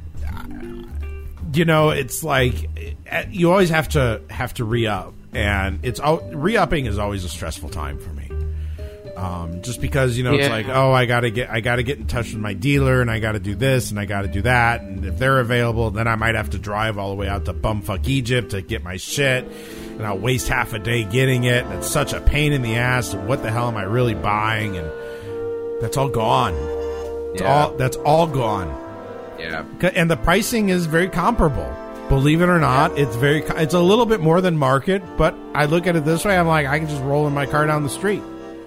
F: You know, it's like... You always have to have to re-up. And it's re-upping is always a stressful time for me, um, just because you know yeah. it's like, oh, I gotta get I gotta get in touch with my dealer, and I gotta do this, and I gotta do that, and if they're available, then I might have to drive all the way out to bumfuck Egypt to get my shit, and I'll waste half a day getting it, and it's such a pain in the ass. And what the hell am I really buying? And that's all gone. It's
E: yeah.
F: all that's all gone.
E: Yeah,
F: and the pricing is very comparable. Believe it or not, it's very it's a little bit more than market, but I look at it this way, I'm like, I can just roll in my car down the street.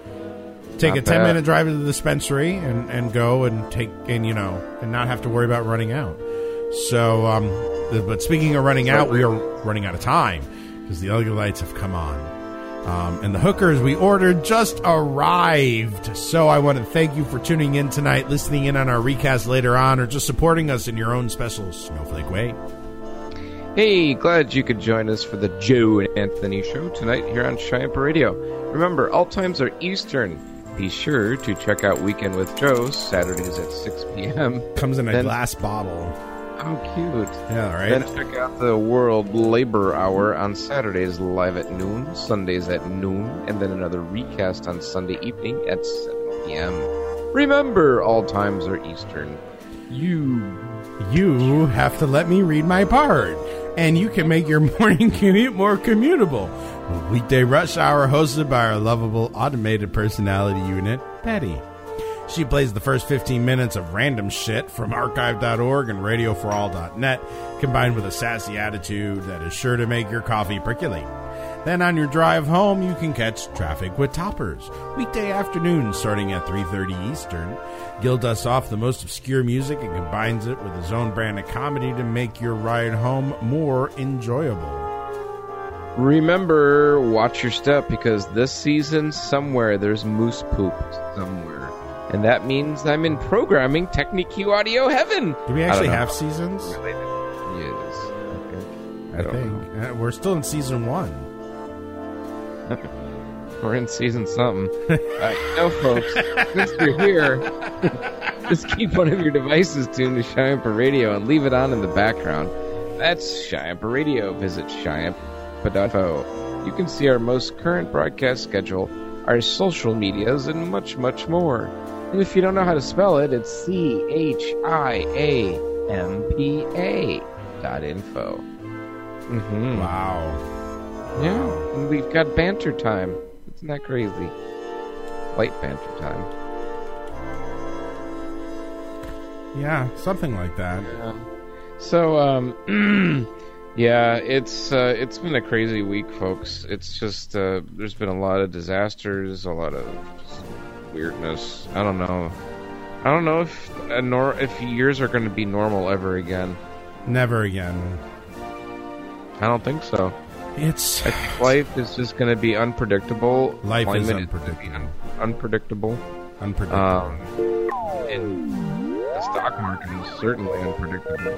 F: Take
E: not
F: a ten
E: bad.
F: minute drive to the dispensary and, and go and take and you know and not have to worry about running out. So um but speaking of running out, we are running out of time because the ugly lights have come on. Um, and the hookers we ordered just arrived. So I want to thank you for tuning in tonight, listening in on our recast later on, or just supporting us in your own special snowflake way.
E: Hey, glad you could join us for the Joe and Anthony Show tonight here on Cheyenne Radio. Remember, all times are Eastern. Be sure to check out Weekend with Joe, Saturdays at six p.m.
F: Comes in a
E: then,
F: glass bottle.
E: How cute.
F: Yeah, right?
E: Then check out the World Labor Hour on Saturdays live at noon, Sundays at noon, and then another recast on Sunday evening at seven p.m. Remember, all times are Eastern. You...
F: You have to let me read my part. And you can make your morning commute more commutable. Weekday Rush Hour hosted by our lovable automated personality unit, Betty. She plays the first fifteen minutes of random shit from archive dot org and radio for all dot net, combined with a sassy attitude that is sure to make your coffee percolate. Then on your drive home, you can catch Traffic with Toppers, weekday afternoons starting at three thirty Eastern. Gil dusts off the most obscure music and combines it with his own brand of comedy to make your ride home more enjoyable.
E: Remember, watch your step, because this season, somewhere there's moose poop somewhere. And that means I'm in programming Technique Audio Heaven.
F: Do we actually have seasons?
E: Yes. Okay. I,
F: I
E: don't
F: think.
E: know.
F: Uh, we're still in season one.
E: We're in season something. uh, no, folks, since you're here, just keep one of your devices tuned to Cheyenne Radio and leave it on in the background. That's Cheyenne Radio. Visit Cheyenne dot info. You can see our most current broadcast schedule, our social medias, and much, much more. And if you don't know how to spell it, it's C H I A M P A dot info. Mm-hmm.
F: Wow.
E: Yeah, and we've got banter time. Isn't that crazy? Light banter time.
F: Yeah, something like that.
E: Yeah. So, um, yeah, it's uh, it's been a crazy week, folks. It's just uh, there's been a lot of disasters, a lot of weirdness. I don't know. I don't know if a nor- if years are going to be normal ever again.
F: Never again.
E: I don't think so.
F: It's
E: I think life is just going to be unpredictable.
F: Life
E: Climate
F: is unpredictable.
E: Is un- unpredictable.
F: Unpredictable.
E: Um, and the stock market is certainly unpredictable.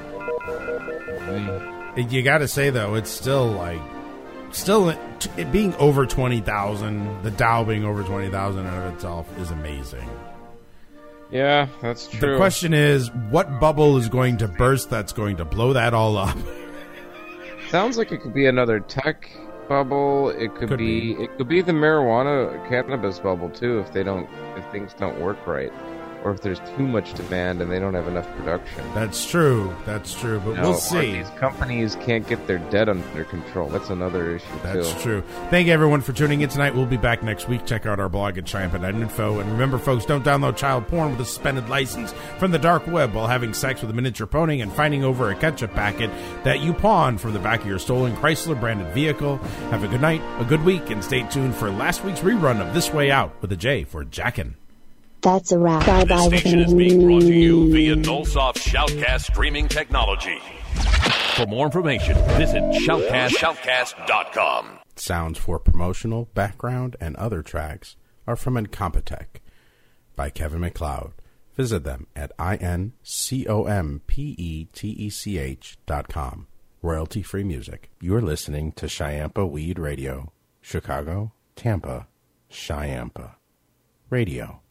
F: You got to say though, it's still like, still it being over twenty thousand. The Dow being over twenty thousand in and of itself is amazing.
E: Yeah, that's true.
F: The question is, what bubble is going to burst that's going to blow that all up?
E: Sounds like it could be another tech bubble. It could,
F: Could
E: be,
F: be.
E: it could be the marijuana cannabis bubble too if they don't if things don't work right. or if there's too much demand and they don't have enough production.
F: That's true. That's true. But
E: You know,
F: we'll
E: or
F: see.
E: These companies can't get their debt under control. That's another issue,
F: That's
E: too.
F: true. Thank you, everyone, for tuning in tonight. We'll be back next week. Check out our blog at Triumph dot info. And remember, folks, don't download child porn with a suspended license from the dark web while having sex with a miniature pony and fighting over a ketchup packet that you pawned from the back of your stolen Chrysler-branded vehicle. Have a good night, a good week, and stay tuned for last week's rerun of This Way Out with a J for Jackin'.
D: That's a wrap. Bye
B: This
D: bye.
B: station is being brought to you via Nullsoft Shoutcast streaming technology. For more information, visit shoutcast shoutcast dot com.
F: Sounds for promotional, background, and other tracks are from Incompetech by Kevin MacLeod. Visit them at I N C O M P E T E C H dot com. Royalty-free music. You're listening to Chiampa Weed Radio. Chicago, Tampa, Chiampa Radio.